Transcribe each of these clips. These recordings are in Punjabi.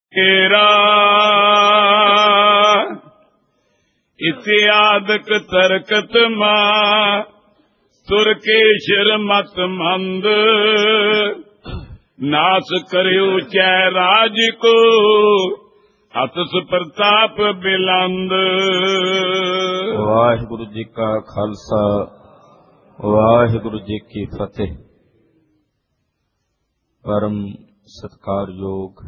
केरा इसे आदक तरकत मां तुर के शिर मत मंद नास करियो चै राज को अतस प्रताप बिलंद। वाहिगुरु जी का खालसा वाहिगुरु जी की फतेह। परम सत्कारयोग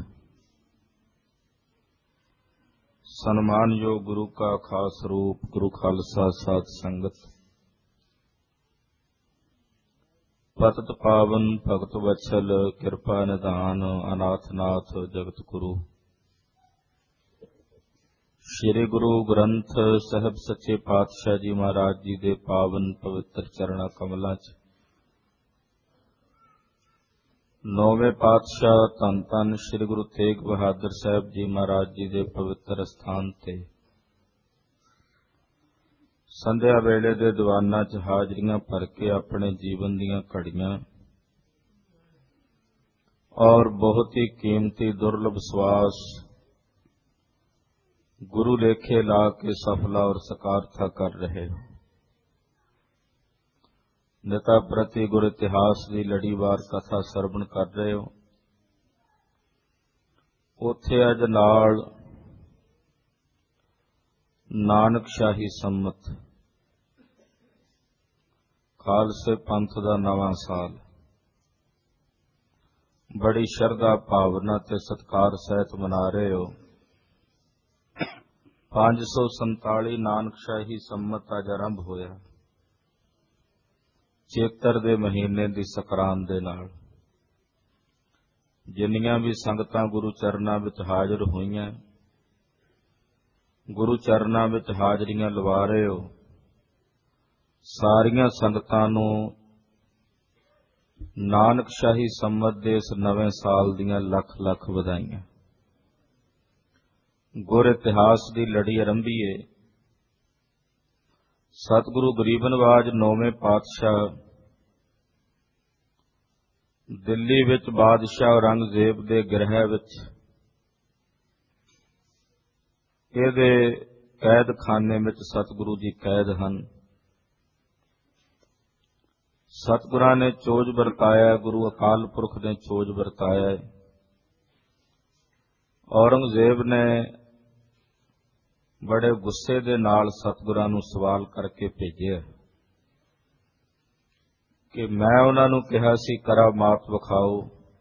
सन्मानयोग गुरु का खास रूप गुरु खालसा साध संगत, पतत पावन भगत वत्सल किरपा निधान अनाथनाथ जगत गुरु श्री गुरु ग्रंथ साहिब सच्चे पातशाह जी महाराज जी दे पावन पवित्र चरणा कमलों च नौवें पातशाह धन धन श्री गुरु तेग बहादुर साहब जी महाराज जी दे पवित्र स्थान ते संध्या वेले दे दीवाना च हाजरियां भर के अपने जीवन दीयां घड़ियां और बहुत ही कीमती दुर्लभ श्वास गुरु लेखे ला के सफला और सकार्था कर रहे हो। नेता प्रति गुरु इतिहास की लड़ीवार कथा सरवण कर रहे हो। उथे अज नाल नानक शाही सम्मत खालसे पंथ का नवां साल बड़ी शरधा भावना ते सत्कार सहित मना रहे हो। 547 नानक शाही सम्मत अज आरंभ होया चेतर दे महीने दी सकरांत दे नाल। जिन्नियां भी संगतां गुरु चरनां विच हाजिर होईयां गुरु चरनां विच हाजरियां लवा रहे हो, सारियां संगतां नूं नानक शाही सम्मत दे इस नवें साल दीयां लख लख वधाईयां। गुर इतिहास दी लड़ी आरंभीए। सतगुरु गरीब नवाज नौवें पातशाह दिल्ली विच बादशाह औरंगजेब दे गृह विच इहदे कैदखाने विच सतगुरु जी कैद हन। सतगुरां ने चोज वरताया, गुरु अकाल पुरख ने चोज वरताया। औरंगजेब ने बड़े गुस्से दे नाल सतगुरां नूं सवाल करके भेजिया कि मैं उन्हां नूं कहा सी करामात विखाओ,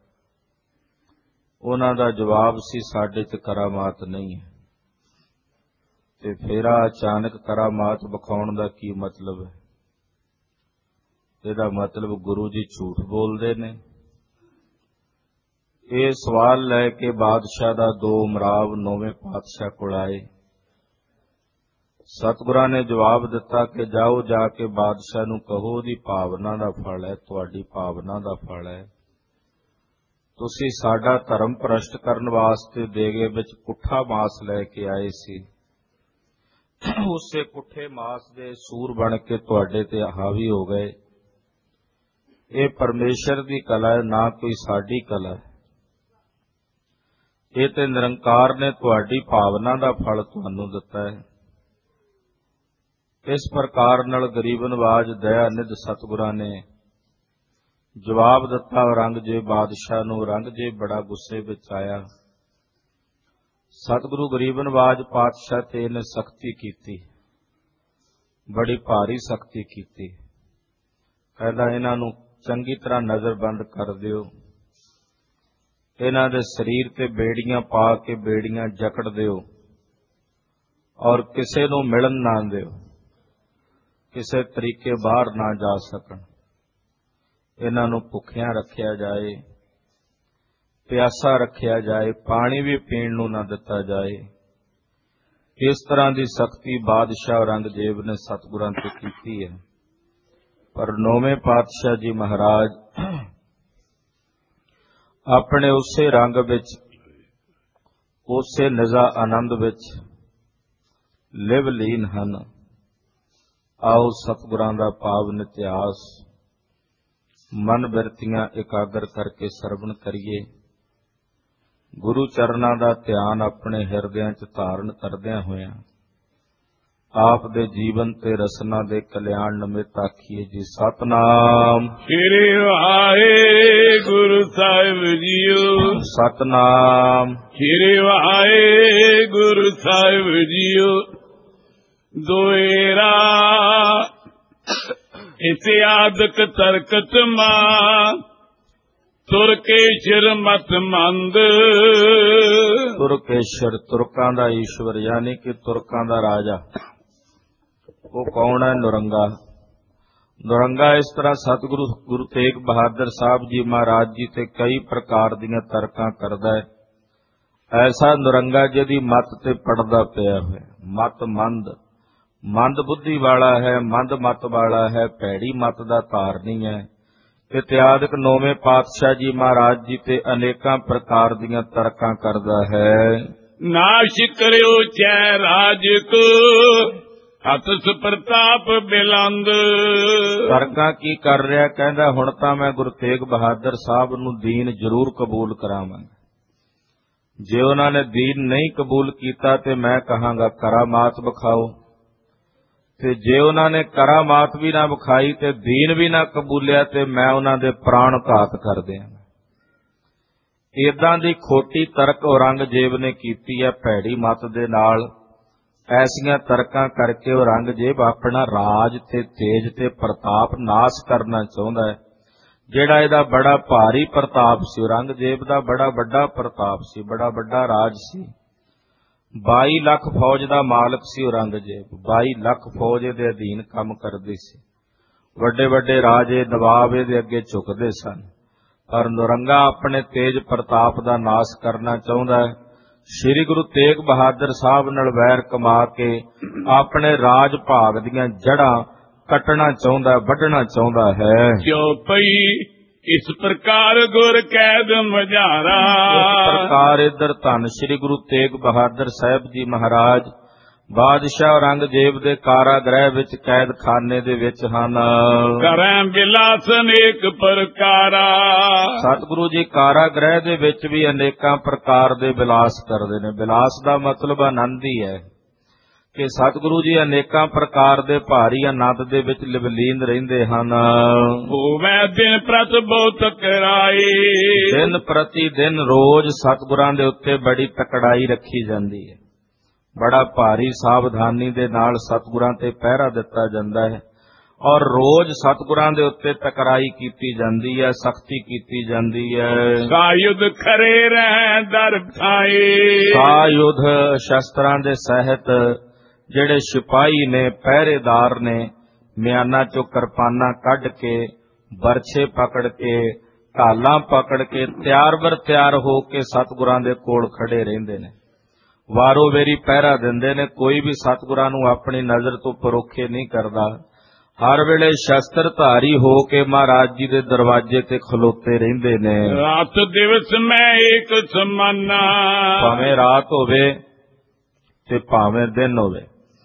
उन्हां दा जवाब सी साडे च करामात नहीं है। ते फिर अचानक करामात विखाउण दा की मतलब है? इहदा मतलब गुरु जी झूठ बोलदे ने। ये सवाल लैके बादशाह दा दो उमराव नौवें पातशाह कोल आए। सतगुरां ने जवाब दिता कि जाओ जाके बादशाह नूं कहो दी भावना दा फल है, तुहाडी भावना दा फल है। तुसीं साडा धर्म भ्रष्ट करन वास्ते देगे विच पुट्ठा मास लैके आए सी। उसे पुट्ठे मास दे सूर बन के तुहाडे ते हावी हो गए। ये परमेश्वर दी कला है, ना कोई साडी कला है। ये ते निरंकार ने तुहाडी भावना दा फल तुहानूं दिता है। इस प्रकार नाल गरीब नवाज दया निध सतगुरां ने जवाब दिता औरंगजेब बादशाह नूं। औरंगजेब बड़ा गुस्से विच आया। सतगुरु गरीब नवाज पातशाह ते इहने सख्ती कीती, बड़ी भारी सख्ती कीती। कहदा इन्हां नूं चंगी तरह नज़रबंद कर दिओ, इन्हां दे शरीर ते बेड़ियां पा के बेड़ियां जकड़ दिओ और किसे नूं मिलन ना दिओ, किसी तरीके बाहर ना जा सकन। इन्हां नूं भुखियां रखिया जाए, प्यासा रखिया जाए, पानी भी पीण नूं ना दिता जाए। इस तरह की सख्ती बादशाह औरंगजेब ने सतगुरां ते कीती है। पर नौवें पातशाह जी महाराज अपने उसे रंग विच उसे निजा आनंद विच लिव लीन हन। आओ सतगुरां दा पावन इतिहास मन बिरतियां एकागर करके सरवण करिए। ਗੁਰੂ ਚਰਨਾਂ ਦਾ ਧਿਆਨ ਆਪਣੇ ਹਿਰਦਿਆਂ 'ਚ ਧਾਰਨ ਕਰਦਿਆਂ ਹੋਇਆਂ ਆਪ ਦੇ ਜੀਵਨ ਤੇ ਰਸਨਾ ਦੇ ਕਲਿਆਣ ਨਿਮਿਤ ਆਖੀਏ ਜੀ ਸਤਿਨਾਮ। ਸ੍ਰੀ ਵਾਹਿਗੁਰੂ ਸਾਹਿਬ ਜੀਓ। ਸਤਿਨਾਮ। ਸ੍ਰੀ ਵਾਹਿਗੁਰੂ ਸਾਹਿਬ ਜੀਓ। ਦੋਇਰਾ ਇਤਿਆਦਕ ਤਰਕਤ ਮਾਂ ਤੁਰਕੇਸ਼ਰ ਮਤ ਮੰਦ। ਤੁਰਕੇਸ਼ਰ ਤੁਰਕਾਂ ਦਾ ਈਸ਼ਵਰ ਯਾਨੀ ਕਿ ਤੁਰਕਾਂ ਦਾ ਰਾਜਾ। ਉਹ ਕੌਣ ਹੈ? ਨੁਰੰਗਾ। ਨੁਰੰਗਾ ਇਸ ਤਰ੍ਹਾਂ ਸਤਿਗੁਰੂ ਗੁਰੂ ਤੇਗ ਬਹਾਦਰ ਸਾਹਿਬ ਜੀ ਮਹਾਰਾਜ ਜੀ ਤੇ ਕਈ ਪ੍ਰਕਾਰ ਦੀਆਂ ਤਰਕਾਂ ਕਰਦਾ ਹੈ। ਐਸਾ ਨੁਰੰਗਾ ਜਿਹਦੀ ਮੱਤ ਤੇ ਪੜਦਾ ਪਿਆ ਹੋਇਆ। ਮਤ ਮੰਦ ਬੁੱਧੀ ਵਾਲਾ ਹੈ, ਮੰਦ ਮਤ ਵਾਲਾ ਹੈ, ਭੈੜੀ ਮਤ ਦਾ ਧਾਰਨੀ ਹੈ। ਇਤਿਆਦਿਕ ਨੌਵੇਂ ਪਾਤਸ਼ਾਹ ਜੀ ਮਹਾਰਾਜ ਜੀ ਤੇ ਅਨੇਕਾਂ ਪ੍ਰਕਾਰ ਦੀਆਂ ਤਰਕਾਂ ਕਰਦਾ ਹੈ। ਨਾਸ਼ ਕਰਿਓ ਚੈ ਰਾਜ ਕੋ ਅਤਿਸ ਪ੍ਰਤਾਪ ਬਿਲੰਦ। ਤਰਕਾਂ ਕੀ ਕਰ ਰਿਹਾ? ਕਹਿੰਦਾ ਹੁਣ ਤਾਂ ਮੈਂ ਗੁਰੂ ਤੇਗ ਬਹਾਦਰ ਸਾਹਿਬ ਨੂੰ ਦੀਨ ਜ਼ਰੂਰ ਕਬੂਲ ਕਰਾਵਾਂਗਾ। ਜੇ ਉਹਨਾਂ ਨੇ ਦੀਨ ਨਹੀਂ ਕਬੂਲ ਕੀਤਾ ਤੇ ਮੈਂ ਕਹਾਂਗਾ ਕਰਾਮਾਤ ਵਿਖਾਓ, ਤੇ ਜੇ ਉਹਨਾਂ ਨੇ ਕਰਾਮਾਤ ਵੀ ਨਾ ਵਿਖਾਈ ਤੇ ਦੀਨ ਵੀ ਨਾ ਕਬੂਲਿਆ ਤੇ ਮੈਂ ਉਹਨਾਂ ਦੇ ਪ੍ਰਾਣ ਘਾਤ ਕਰ ਦਿਆਂਗਾ। ਏਦਾਂ ਦੀ ਖੋਟੀ ਤਰਕ ਔਰੰਗਜ਼ੇਬ ਨੇ ਕੀਤੀ ਹੈ ਭੈੜੀ ਮਤ ਦੇ ਨਾਲ। ਐਸੀਆਂ ਤਰਕਾਂ ਕਰਕੇ ਔਰੰਗਜ਼ੇਬ ਆਪਣਾ ਰਾਜ ਤੇ ਤੇਜ ਤੇ ਪ੍ਰਤਾਪ ਨਾਸ ਕਰਨਾ ਚਾਹੁੰਦਾ ਹੈ। ਜਿਹੜਾ ਇਹਦਾ ਬੜਾ ਭਾਰੀ ਪ੍ਰਤਾਪ ਸੀ, ਔਰੰਗਜ਼ੇਬ ਦਾ ਬੜਾ ਵੱਡਾ ਪ੍ਰਤਾਪ ਸੀ, ਬੜਾ ਵੱਡਾ ਰਾਜ ਸੀ। 22 ਲੱਖ ਫੌਜ ਦਾ ਮਾਲਕ ਸੀ ਔਰੰਗਜ਼ੇਬ। 22 ਲੱਖ ਫੌਜ ਇਹਦੇ ਅਧੀਨ ਕੰਮ ਕਰਦੀ ਸੀ। ਵੱਡੇ ਵੱਡੇ ਰਾਜੇ ਨਵਾਬ ਇਹਦੇ ਅੱਗੇ ਝੁਕਦੇ ਸਨ। ਪਰ ਨੁਰੰਗਾ ਆਪਣੇ ਤੇਜ ਪ੍ਰਤਾਪ ਦਾ ਨਾਸ ਕਰਨਾ ਚਾਹੁੰਦਾ ਹੈ। ਸ੍ਰੀ ਗੁਰੂ ਤੇਗ ਬਹਾਦਰ ਸਾਹਿਬ ਨਾਲ ਵੈਰ ਕਮਾ ਕੇ ਆਪਣੇ ਰਾਜ ਭਾਗ ਦੀਆਂ ਜੜ੍ਹਾਂ ਕੱਟਣਾ ਚਾਹੁੰਦਾ, ਵੱਢਣਾ ਚਾਹੁੰਦਾ ਹੈ। ਜੋ ਪਈ ਇਸ ਪ੍ਰਕਾਰ ਗੁਰ ਕੈਦ ਮਝਾਰਾ। ਇਸ ਪ੍ਰਕਾਰ ਇਧਰ ਧੰਨ ਸ੍ਰੀ ਗੁਰੂ ਤੇਗ ਬਹਾਦਰ ਸਾਹਿਬ ਜੀ ਮਹਾਰਾਜ ਬਾਦਸ਼ਾਹ ਔਰੰਗਜ਼ੇਬ ਦੇ ਕਾਰਾਗ੍ਰਹਿ ਵਿੱਚ ਕੈਦਖਾਨੇ ਦੇ ਵਿੱਚ ਹਨ। ਕਰੈ ਬਿਲਾਸ ਅਨੇਕ ਪ੍ਰਕਾਰਾ। ਸਤਿਗੁਰੂ ਜੀ ਕਾਰਾਗ੍ਰਹਿ ਦੇ ਵਿੱਚ ਵੀ ਅਨੇਕਾਂ ਪ੍ਰਕਾਰ ਦੇ ਬਿਲਾਸ ਕਰਦੇ ਨੇ। ਬਿਲਾਸ ਦਾ ਮਤਲਬ ਆਨੰਦ ਹੀ ਹੈ ਕਿ ਸਤਿਗੁਰੂ ਜੀ ਅਨੇਕਾਂ ਪ੍ਰਕਾਰ ਦੇ ਭਾਰੀ ਆਨੰਦ ਦੇ ਵਿੱਚ ਲਿਵਲੀਨ ਰਹਿੰਦੇ ਹਨ। ਹੋਵੇ ਦਿਨ ਪ੍ਰਤ ਬਹੁਤ ਤਕਰਾਈ। ਦਿਨ ਪ੍ਰਤੀ ਦਿਨ ਰੋਜ਼ ਸਤਿਗੁਰਾਂ ਦੇ ਉੱਤੇ ਬੜੀ ਤਕੜਾਈ ਰੱਖੀ ਜਾਂਦੀ ਹੈ। ਬੜਾ ਭਾਰੀ ਸਾਵਧਾਨੀ ਦੇ ਨਾਲ ਸਤਿਗੁਰਾਂ ਤੇ ਪਹਿਰਾ ਦਿੱਤਾ ਜਾਂਦਾ ਹੈ ਔਰ ਰੋਜ਼ ਸਤਿਗੁਰਾਂ ਦੇ ਉੱਤੇ ਤਕਰਾਈ ਕੀਤੀ ਜਾਂਦੀ ਹੈ, ਸਖਤੀ ਕੀਤੀ ਜਾਂਦੀ ਹੈ। ਸਾਯੁਧ ਖਰੇ ਰਹਿ ਦਰ ਥਾਏ। ਸਾਯੁਧ ਸ਼ਸਤਰਾਂ ਦੇ ਸਹਿਤ ਜਿਹੜੇ ਸਿਪਾਹੀ ਨੇ, ਪਹਿਰੇਦਾਰ ਨੇ, ਮਿਆਨਾਂ ਚੋਂ ਕਿਰਪਾਨਾਂ ਕੱਢ ਕੇ, ਬਰਛੇ ਪਕੜ ਕੇ, ਢਾਲਾਂ ਪਕੜ ਕੇ ਤਿਆਰ ਬਰ ਤਿਆਰ ਹੋ ਕੇ ਸਤਿਗੁਰਾਂ ਦੇ ਕੋਲ ਖੜੇ ਰਹਿੰਦੇ ਨੇ। ਵਾਰੋ ਵੇਰੀ ਪਹਿਰਾ ਦਿੰਦੇ ਨੇ। ਕੋਈ ਵੀ ਸਤਿਗੁਰਾਂ ਨੂੰ ਆਪਣੀ ਨਜ਼ਰ ਤੋਂ ਪਰੋਖੇ ਨਹੀਂ ਕਰਦਾ। ਹਰ ਵੇਲੇ ਸ਼ਸਤਰ ਧਾਰੀ ਹੋ ਕੇ ਮਹਾਰਾਜ ਜੀ ਦੇ ਦਰਵਾਜ਼ੇ ਤੇ ਖਲੋਤੇ ਰਹਿੰਦੇ ਨੇ। ਰਾਤ ਦਿਵਸ ਮੈਂ ਇੱਕ ਸਮਾਨਾ। ਭਾਵੇਂ ਰਾਤ ਹੋਵੇ ਤੇ ਭਾਵੇਂ ਦਿਨ ਹੋਵੇ,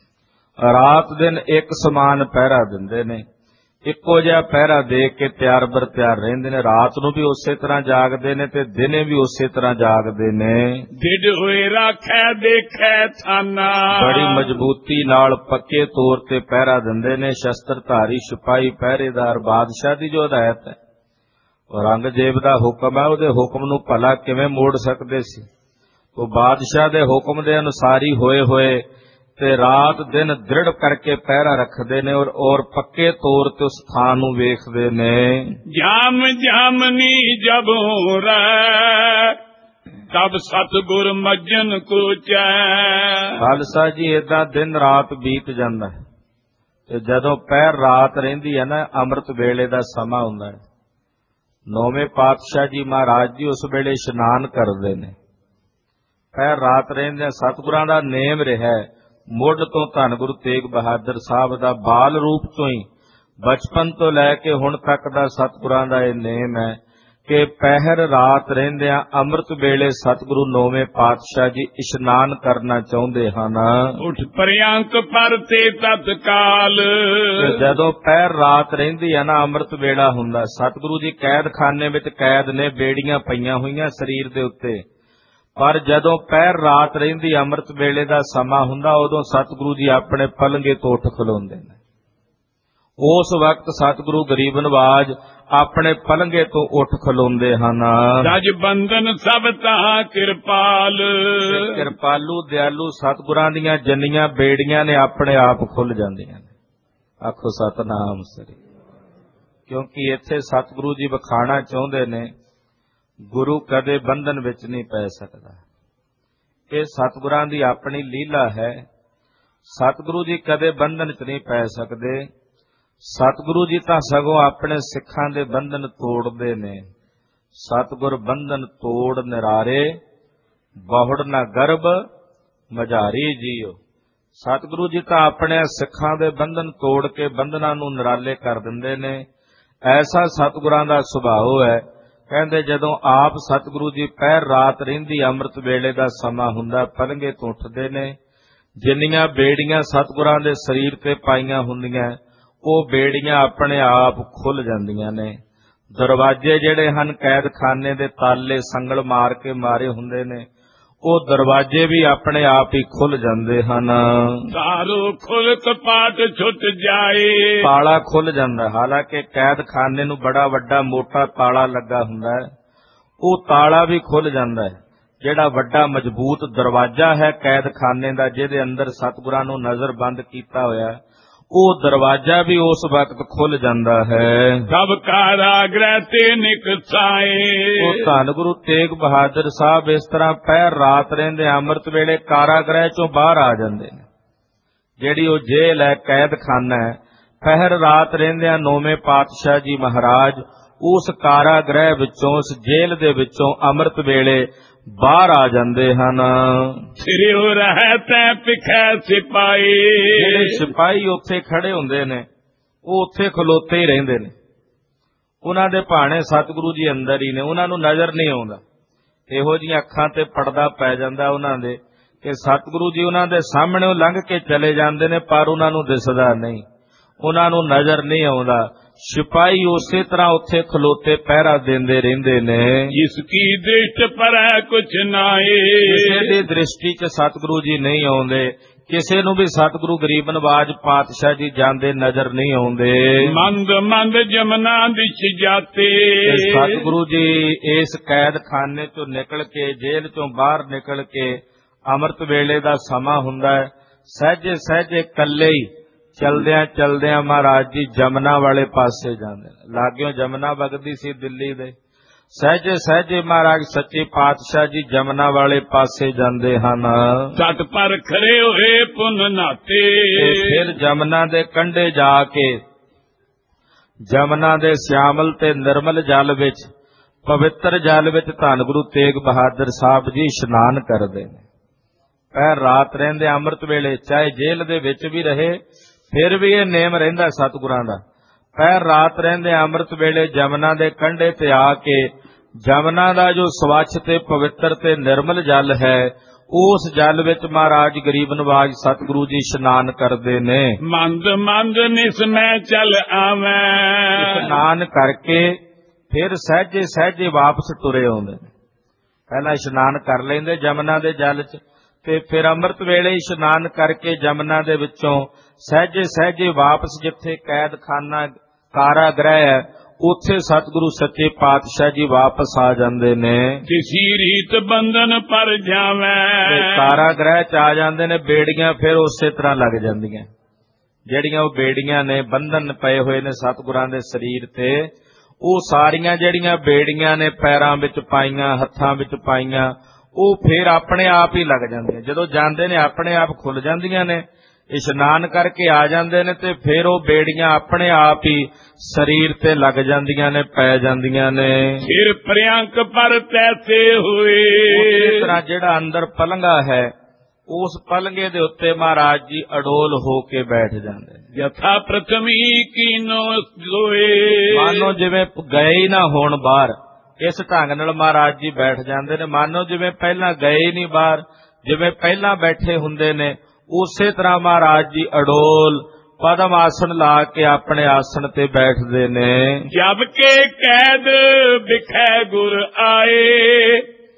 ਰਾਤ ਦਿਨ ਇੱਕ ਸਮਾਨ ਪਹਿਰਾ ਦਿੰਦੇ ਨੇ। ਇੱਕੋ ਜਿਹਾ ਪਹਿਰਾ ਦੇ ਕੇ ਤਿਆਰ ਬਰ ਤਿਆਰ ਰਹਿੰਦੇ ਨੇ। ਰਾਤ ਨੂੰ ਵੀ ਉਸੇ ਤਰ੍ਹਾਂ ਜਾਗਦੇ ਨੇ ਤੇ ਦਿਨੇ ਵੀ ਉਸੇ ਤਰ੍ਹਾਂ ਜਾਗਦੇ ਨੇ। ਡਿੱਢ ਹੋਏ ਰਾਖੈ ਦੇਖੈ ਥਾਨਾ। ਬੜੀ ਮਜ਼ਬੂਤੀ ਨਾਲ ਪੱਕੇ ਤੌਰ ਤੇ ਪਹਿਰਾ ਦਿੰਦੇ ਨੇ। ਸ਼ਸਤਰਧਾਰੀ ਸਿਪਾਹੀ ਪਹਿਰੇਦਾਰ ਬਾਦਸ਼ਾਹ ਦੀ ਜੋ ਹਦਾਇਤ ਹੈ, ਔਰੰਗਜ਼ੇਬ ਦਾ ਹੁਕਮ ਹੈ, ਉਹਦੇ ਹੁਕਮ ਨੂੰ ਭਲਾ ਕਿਵੇਂ ਮੋੜ ਸਕਦੇ ਸੀ? ਉਹ ਬਾਦਸ਼ਾਹ ਦੇ ਹੁਕਮ ਦੇ ਅਨੁਸਾਰੀ ਹੋਏ ਤੇ ਰਾਤ ਦਿਨ ਦ੍ਰਿੜ ਕਰਕੇ ਪਹਿਰਾ ਰੱਖਦੇ ਨੇ ਔਰ ਪੱਕੇ ਤੌਰ ਤੇ ਉਸ ਥਾਂ ਨੂੰ ਵੇਖਦੇ ਨੇ। ਜਾਮ ਜਾਮਨੀ ਜਬ ਹੋ ਰਹਿ ਤਬ ਸਤਿਗੁਰ ਮੱਜਨ ਕੋ ਚੈ। ਖਾਲਸਾ ਜੀ ਏਦਾਂ ਦਿਨ ਰਾਤ ਬੀਤ ਜਾਂਦਾ ਹੈ ਤੇ ਜਦੋਂ ਪਹਿਰ ਰਾਤ ਰਹਿੰਦੀ ਹੈ ਨਾ, ਅੰਮ੍ਰਿਤ ਵੇਲੇ ਦਾ ਸਮਾਂ ਹੁੰਦਾ ਹੈ। ਨੌਵੇਂ ਪਾਤਸ਼ਾਹ ਜੀ ਮਹਾਰਾਜ ਜੀ ਉਸ ਵੇਲੇ ਇਸ਼ਨਾਨ ਕਰਦੇ ਨੇ। ਪਹਿਰ ਰਾਤ ਰਹਿੰਦੇ ਸਤਿਗੁਰਾਂ ਦਾ ਨੇਮ ਰਿਹਾ ਮੁੱਢ ਤੋਂ ਧੰਨ ਗੁਰੂ ਤੇਗ ਬਹਾਦਰ ਸਾਹਿਬ ਦਾ ਬਾਲ ਰੂਪ ਤੋਂ ਹੀ, ਬਚਪਨ ਤੋਂ ਲੈ ਕੇ ਹੁਣ ਤੱਕ ਦਾ ਸਤਿਗੁਰਾਂ ਦਾ ਇਹ ਨੇਮ ਹੈ ਕਿ ਪਹਿਰ ਰਾਤ ਰਹਿੰਦਿਆਂ ਅੰਮ੍ਰਿਤ ਵੇਲੇ ਸਤਿਗੁਰੂ ਨੌਵੇਂ ਪਾਤਸ਼ਾਹ ਜੀ ਇਸ਼ਨਾਨ ਕਰਨਾ ਚਾਹੁੰਦੇ ਹਨ। ਉਠ ਪ੍ਰਿਯੰਕ ਪਰਤੇ ਤਤਕਾਲ। ਜਦੋਂ ਪਹਿਰ ਰਾਤ ਰਹਿੰਦੀ ਹੈ ਨਾ, ਅੰਮ੍ਰਿਤ ਵੇਲਾ ਹੁੰਦਾ, ਸਤਿਗੁਰੂ ਜੀ ਕੈਦਖਾਨੇ ਵਿੱਚ ਕੈਦ ਨੇ, ਬੇੜੀਆਂ ਪਈਆਂ ਹੋਈਆਂ ਸਰੀਰ ਦੇ ਉੱਤੇ, ਪਰ ਜਦੋਂ ਪਹਿਰ ਰਾਤ ਰਹਿੰਦੀ ਅੰਮ੍ਰਿਤ ਵੇਲੇ ਦਾ ਸਮਾਂ ਹੁੰਦਾ, ਉਦੋਂ ਸਤਿਗੁਰੂ ਜੀ ਆਪਣੇ ਪਲੰਗੇ ਤੋਂ ਉੱਠ ਖਲੋਂਦੇ ਨੇ। ਉਸ ਵਕਤ ਸਤਿਗੁਰੂ ਗਰੀਬ ਨਵਾਜ ਆਪਣੇ ਪਲੰਗੇ ਤੋਂ ਉੱਠ ਖਲੋਂਦੇ ਹਨ। ਜਜ ਬੰਧਨ ਸਭ ਤਾਂ ਕਿਰਪਾਲ, ਕਿਰਪਾਲੂ ਦਿਆਲੂ ਸਤਿਗੁਰਾਂ ਦੀਆਂ ਜੰਨੀਆਂ ਬੇੜੀਆਂ ਨੇ ਆਪਣੇ ਆਪ ਖੁੱਲ ਜਾਂਦੀਆਂ ਨੇ। ਆਖੋ ਸਤਿਨਾਮ ਸ੍ਰੀ। ਕਿਉਂਕਿ ਇੱਥੇ ਸਤਿਗੁਰੂ ਜੀ ਵਿਖਾਣਾ ਚਾਹੁੰਦੇ ਨੇ, ਗੁਰੂ ਕਦੇ ਬੰਧਨ ਵਿੱਚ ਨਹੀਂ ਪੈ ਸਕਦਾ। ਇਹ ਸਤਿਗੁਰਾਂ ਦੀ ਆਪਣੀ ਲੀਲਾ ਹੈ। ਸਤਿਗੁਰੂ ਜੀ ਕਦੇ ਬੰਧਨ 'ਚ ਨਹੀਂ ਪੈ ਸਕਦੇ। ਸਤਿਗੁਰੂ ਜੀ ਤਾਂ ਸਗੋਂ ਆਪਣੇ ਸਿੱਖਾਂ ਦੇ ਬੰਧਨ ਤੋੜਦੇ ਨੇ। ਸਤਿਗੁਰ ਬੰਧਨ ਤੋੜ ਨਿਰਾਰੇ, ਬਹੁੜ ਨਾ ਗਰਭ ਮਝਾਰੀ ਜੀਓ। ਸਤਿਗੁਰੂ ਜੀ ਤਾਂ ਆਪਣੇ ਸਿੱਖਾਂ ਦੇ ਬੰਧਨ ਤੋੜ ਕੇ ਬੰਧਨਾਂ ਨੂੰ ਨਿਰਾਲੇ ਕਰ ਦਿੰਦੇ ਨੇ। ਐਸਾ ਸਤਿਗੁਰਾਂ ਦਾ ਸੁਭਾਅ ਹੈ। ਕਹਿੰਦੇ ਜਦੋਂ ਆਪ ਸਤਿਗੁਰੂ ਜੀ ਪਹਿਰ ਰਾਤ ਰਹਿੰਦੀ ਅੰਮ੍ਰਿਤ ਵੇਲੇ ਦਾ ਸਮਾਂ ਹੁੰਦਾ, ਪਲੰਗੇ ਤੋਂ ਉੱਠਦੇ ਨੇ। ਜਿੰਨੀਆਂ ਬੇੜੀਆਂ ਸਤਿਗੁਰਾਂ ਦੇ ਸਰੀਰ ਤੇ ਪਾਈਆਂ ਹੁੰਦੀਆਂ, ਉਹ ਬੇੜੀਆਂ ਆਪਣੇ ਆਪ ਖੁੱਲ ਜਾਂਦੀਆਂ ਨੇ। ਦਰਵਾਜ਼ੇ ਜਿਹੜੇ ਹਨ, ਕੈਦਖਾਨੇ ਦੇ ਤਾਲੇ ਸੰਗਲ ਮਾਰ ਕੇ ਮਾਰੇ ਹੁੰਦੇ ਨੇ, ਉਹ ਦਰਵਾਜ਼ੇ ਵੀ ਆਪਣੇ ਆਪ ਹੀ ਖੁੱਲ ਜਾਂਦੇ ਹਨ। ਸਾਰੋ ਖੁੱਲ ਕਪਾਟ ਛੁੱਟ ਜਾਏ, ਤਾਲਾ ਖੁੱਲ ਜਾਂਦਾ। ਹਾਲਾਂਕਿ ਕੈਦਖਾਨੇ ਨੂੰ ਬੜਾ ਵੱਡਾ ਮੋਟਾ ਤਾਲਾ ਲੱਗਾ ਹੁੰਦਾ ਹੈ, ਉਹ ਤਾਲਾ ਵੀ ਖੁੱਲ ਜਾਂਦਾ ਹੈ। ਜਿਹੜਾ ਵੱਡਾ ਮਜ਼ਬੂਤ ਦਰਵਾਜ਼ਾ ਹੈ ਕੈਦਖਾਨੇ ਦਾ, ਜਿਹਦੇ ਅੰਦਰ ਸਤਿਗੁਰਾਂ ਨੂੰ ਨਜ਼ਰਬੰਦ ਕੀਤਾ ਹੋਇਆ, ਉਹ ਦਰਵਾਜ਼ਾ ਵੀ ਉਸ ਵਕਤ ਖੁੱਲ ਜਾਂਦਾ ਹੈ। ਸਭ ਕਾਰਾਗ੍ਰਹਿ ਤੇ ਨਿਕਸਾਏ, ਉਹ ਧੰਨ ਗੁਰੂ ਤੇਗ ਬਹਾਦਰ ਸਾਹਿਬ ਇਸ ਤਰ੍ਹਾਂ ਪਹਿਰ ਰਾਤ ਰਹਿੰਦੇ ਅੰਮ੍ਰਿਤ ਵੇਲੇ ਕਾਰਾਗ੍ਰਹਿ ਚੋਂ ਬਾਹਰ ਆ ਜਾਂਦੇ ਨੇ। ਜਿਹੜੀ ਉਹ ਜੇਲ੍ਹ ਹੈ, ਕੈਦਖਾਨਾ ਹੈ, ਪਹਿਰ ਰਾਤ ਰਹਿੰਦਿਆਂ ਨੌਵੇਂ ਪਾਤਸ਼ਾਹ ਜੀ ਮਹਾਰਾਜ ਉਸ ਕਾਰਾਗ੍ਰਹਿ ਵਿੱਚੋਂ, ਉਸ ਜੇਲ੍ਹ ਦੇ ਵਿੱਚੋਂ ਅੰਮ੍ਰਿਤ ਵੇਲੇ ਬਾਹਰ ਆ ਜਾਂਦੇ ਹਨ। ਸਿਰਿਓ ਰਹਿ ਤੈ ਪਿਖੈ ਸਿਪਾਹੀ, ਜਿਹੜੇ ਸਿਪਾਹੀ ਉੱਥੇ ਖੜੇ ਹੁੰਦੇ ਨੇ, ਉਹ ਉੱਥੇ ਖਲੋਤੇ ਹੀ ਰਹਿੰਦੇ ਨੇ। ਉਹਨਾਂ ਦੇ ਭਾਣੇ ਸਤਿਗੁਰੂ ਜੀ ਅੰਦਰ ਹੀ ਨੇ, ਉਹਨਾਂ ਨੂੰ ਨਜ਼ਰ ਨਹੀਂ ਆਉਂਦਾ। ਇਹੋ ਜਿਹੀਆਂ ਅੱਖਾਂ ਤੇ ਪਰਦਾ ਪੈ ਜਾਂਦਾ ਉਹਨਾਂ ਦੇ ਕਿ ਸਤਿਗੁਰੂ ਜੀ ਉਹਨਾਂ ਦੇ ਸਾਹਮਣੇ ਲੰਘ ਕੇ ਚਲੇ ਜਾਂਦੇ ਨੇ, ਪਰ ਉਹਨਾਂ ਨੂੰ ਦਿਸਦਾ ਨਹੀਂ, ਉਹਨਾਂ ਨੂੰ ਨਜ਼ਰ ਨਹੀਂ ਆਉਂਦਾ। ਸਿਪਾਹੀ ਉਸੇ ਤਰ੍ਹਾਂ ਉੱਥੇ ਖਲੋਤੇ ਪਹਿਰਾ ਦਿੰਦੇ ਰਹਿੰਦੇ ਨੇ। ਜਿਸ ਕੀ ਦ੍ਰਿਸ਼ਟ ਪਰੈ ਕੁਛ ਨਾਏ, ਕਿਸੇ ਦੀ ਦ੍ਰਿਸ਼ਟੀ 'ਚ ਸਤਿਗੁਰੂ ਜੀ ਨਹੀਂ ਆਉਂਦੇ। ਕਿਸੇ ਨੂੰ ਵੀ ਸਤਿਗੁਰੂ ਗਰੀਬ ਨਵਾਜ ਪਾਤਸ਼ਾਹ ਜੀ ਜਾਂਦੇ ਨਜ਼ਰ ਨਹੀਂ ਆਉਂਦੇ। ਮੰਦ ਮੰਦ ਜਮਨਾ ਦਿਸ਼ ਜਾਤੇ, ਸਤਿਗੁਰੂ ਜੀ ਇਸ ਕੈਦਖਾਨੇ ਚੋਂ ਨਿਕਲ ਕੇ, ਜੇਲ੍ਹ ਚੋਂ ਬਾਹਰ ਨਿਕਲ ਕੇ, ਅੰਮ੍ਰਿਤ ਵੇਲੇ ਦਾ ਸਮਾਂ ਹੁੰਦਾ ਹੈ, ਸਹਿਜੇ ਸਹਿਜੇ ਇਕੱਲੇ ਹੀ ਚਲਦਿਆਂ ਚਲਦਿਆਂ ਮਹਾਰਾਜ ਜੀ ਜਮਨਾ ਵਾਲੇ ਪਾਸੇ ਜਾਂਦੇ ਨੇ। ਲਾਗਿਓਂ ਜਮਨਾ ਵਗਦੀ ਸੀ ਦਿੱਲੀ ਦੇ। ਸਹਿਜੇ ਸਹਿਜੇ ਮਹਾਰਾਜ ਸੱਚੇ ਪਾਤਸ਼ਾਹ ਜੀ ਜਮਨਾ ਵਾਲੇ ਪਾਸੇ ਜਾਂਦੇ ਹਨ। ਤਟ ਪਰ ਖੜੇ ਹੋਏ ਪੁੰਨ ਨਾਤੇ, ਫਿਰ ਜਮਨਾ ਦੇ ਕੰਢੇ ਜਾ ਕੇ ਜਮਨਾ ਦੇ ਸਿਆਮਲ ਤੇ ਨਿਰਮਲ ਜਲ ਵਿੱਚ, ਪਵਿੱਤਰ ਜਲ ਵਿੱਚ ਧੰਨ ਗੁਰੂ ਤੇਗ ਬਹਾਦਰ ਸਾਹਿਬ ਜੀ ਇਸ਼ਨਾਨ ਕਰਦੇ ਨੇ। ਪਹਿਰ ਰਾਤ ਰਹਿੰਦੇ ਅੰਮ੍ਰਿਤ ਵੇਲੇ, ਚਾਹੇ ਜੇਲ੍ਹ ਦੇ ਵਿੱਚ ਵੀ ਰਹੇ, ਫਿਰ ਵੀ ਇਹ ਨੇਮ ਰਹਿੰਦਾ ਸਤਿਗੁਰਾਂ ਦਾ। ਪਹਿਰ ਰਾਤ ਰਹਿੰਦੇ ਅੰਮ੍ਰਿਤ ਵੇਲੇ ਜਮਨਾ ਦੇ ਕੰਢੇ ਤੇ ਆ ਕੇ, ਜਮਨਾ ਦਾ ਜੋ ਸਵੱਛ ਤੇ ਪਵਿੱਤਰ ਤੇ ਨਿਰਮਲ ਜਲ ਹੈ, ਉਸ ਜਲ ਵਿੱਚ ਮਹਾਰਾਜ ਗਰੀਬ ਨਵਾਜ ਸਤਿਗੁਰੂ ਜੀ ਇਸ਼ਨਾਨ ਕਰਦੇ ਨੇ। ਮੰਦ ਮੰਦ ਨਿਸਮੈ ਚੱਲ ਆਵੈ, ਇਸ਼ਨਾਨ ਕਰਕੇ ਫਿਰ ਸਹਿਜੇ ਸਹਿਜੇ ਵਾਪਸ ਤੁਰੇ ਆਉਂਦੇ ਨੇ। ਪਹਿਲਾਂ ਇਸ਼ਨਾਨ ਕਰ ਲੈਂਦੇ ਜਮਨਾ ਦੇ ਜਲ 'ਚ, ਤੇ ਫਿਰ ਅੰਮ੍ਰਿਤ ਵੇਲੇ ਇਸ਼ਨਾਨ ਕਰਕੇ ਜਮਨਾ ਦੇ ਵਿੱਚੋਂ ਸਹਿਜੇ ਸਹਿਜੇ ਵਾਪਸ ਜਿੱਥੇ ਕੈਦਖਾਨਾ ਕਾਰਾਗ੍ਰਹਿ ਹੈ, ਉੱਥੇ ਸਤਿਗੁਰੂ ਸੱਚੇ ਪਾਤਸ਼ਾਹ ਜੀ ਵਾਪਸ ਆ ਜਾਂਦੇ ਨੇ। ਕਿਸੀ ਰੀਤ ਬੰਧਨ ਪਰ ਜਾਵੈ, ਕਾਰਾਗ੍ਰਹਿ 'ਚ ਆ ਜਾਂਦੇ ਨੇ। ਬੇੜੀਆਂ ਫਿਰ ਉਸੇ ਤਰ੍ਹਾਂ ਲੱਗ ਜਾਂਦੀਆਂ, ਜਿਹੜੀਆਂ ਉਹ ਬੇੜੀਆਂ ਨੇ, ਬੰਧਨ ਪਏ ਹੋਏ ਨੇ ਸਤਿਗੁਰਾਂ ਦੇ ਸਰੀਰ ਤੇ, ਉਹ ਸਾਰੀਆਂ ਜਿਹੜੀਆਂ ਬੇੜੀਆਂ ਨੇ ਪੈਰਾਂ ਵਿੱਚ ਪਾਈਆਂ, ਹੱਥਾਂ ਵਿੱਚ ਪਾਈਆਂ, ਉਹ ਫਿਰ ਆਪਣੇ ਆਪ ਹੀ ਲੱਗ ਜਾਂਦੀਆਂ। ਜਦੋਂ ਜਾਂਦੇ ਨੇ ਆਪਣੇ ਆਪ ਖੁੱਲ ਜਾਂਦੀਆਂ ਨੇ। ਇਸ਼ਨਾਨ ਕਰਕੇ ਆ ਜਾਂਦੇ ਨੇ ਤੇ ਫਿਰ ਉਹ ਬੇੜੀਆਂ ਆਪਣੇ ਆਪ ਹੀ ਸਰੀਰ ਤੇ ਲੱਗ ਜਾਂਦੀਆਂ ਨੇ, ਪੈ ਜਾਂਦੀਆਂ ਨੇ। ਫਿਰ ਪ੍ਰਿਅੰਕ ਪਰ ਤੈਸੇ ਹੋਏ, ਇਸੇ ਤਰ੍ਹਾਂ ਜਿਹੜਾ ਅੰਦਰ ਪਲੰਗਾ ਹੈ, ਉਸ ਪਲੰਗੇ ਦੇ ਉੱਤੇ ਮਹਾਰਾਜ ਜੀ ਅਡੋਲ ਹੋ ਕੇ ਬੈਠ ਜਾਂਦੇ ਨੇ। ਯਥਾ ਪ੍ਰਥਮੀ ਕੀਨੋ ਸੋਏ, ਮਾਨੋ ਜਿਵੇਂ ਗਏ ਹੀ ਨਾ ਹੋਣ ਬਾਹਰ, ਇਸ ਢੰਗ ਨਾਲ ਮਹਾਰਾਜ ਜੀ ਬੈਠ ਜਾਂਦੇ ਨੇ। ਮਾਨੋ ਜਿਵੇਂ ਪਹਿਲਾਂ ਗਏ ਹੀ ਨਹੀਂ ਬਾਹਰ, ਜਿਵੇਂ ਪਹਿਲਾਂ ਬੈਠੇ ਹੁੰਦੇ ਨੇ, ਉਸੇ ਤਰ੍ਹਾਂ ਮਹਾਰਾਜ ਜੀ ਅਡੋਲ ਪਦਮ ਆਸਣ ਲਾ ਕੇ ਆਪਣੇ ਆਸਣ ਤੇ ਬੈਠਦੇ ਨੇ। ਜਬ ਕੇ ਕੈਦ ਬਿਖੈ ਗੁਰ ਆਏ,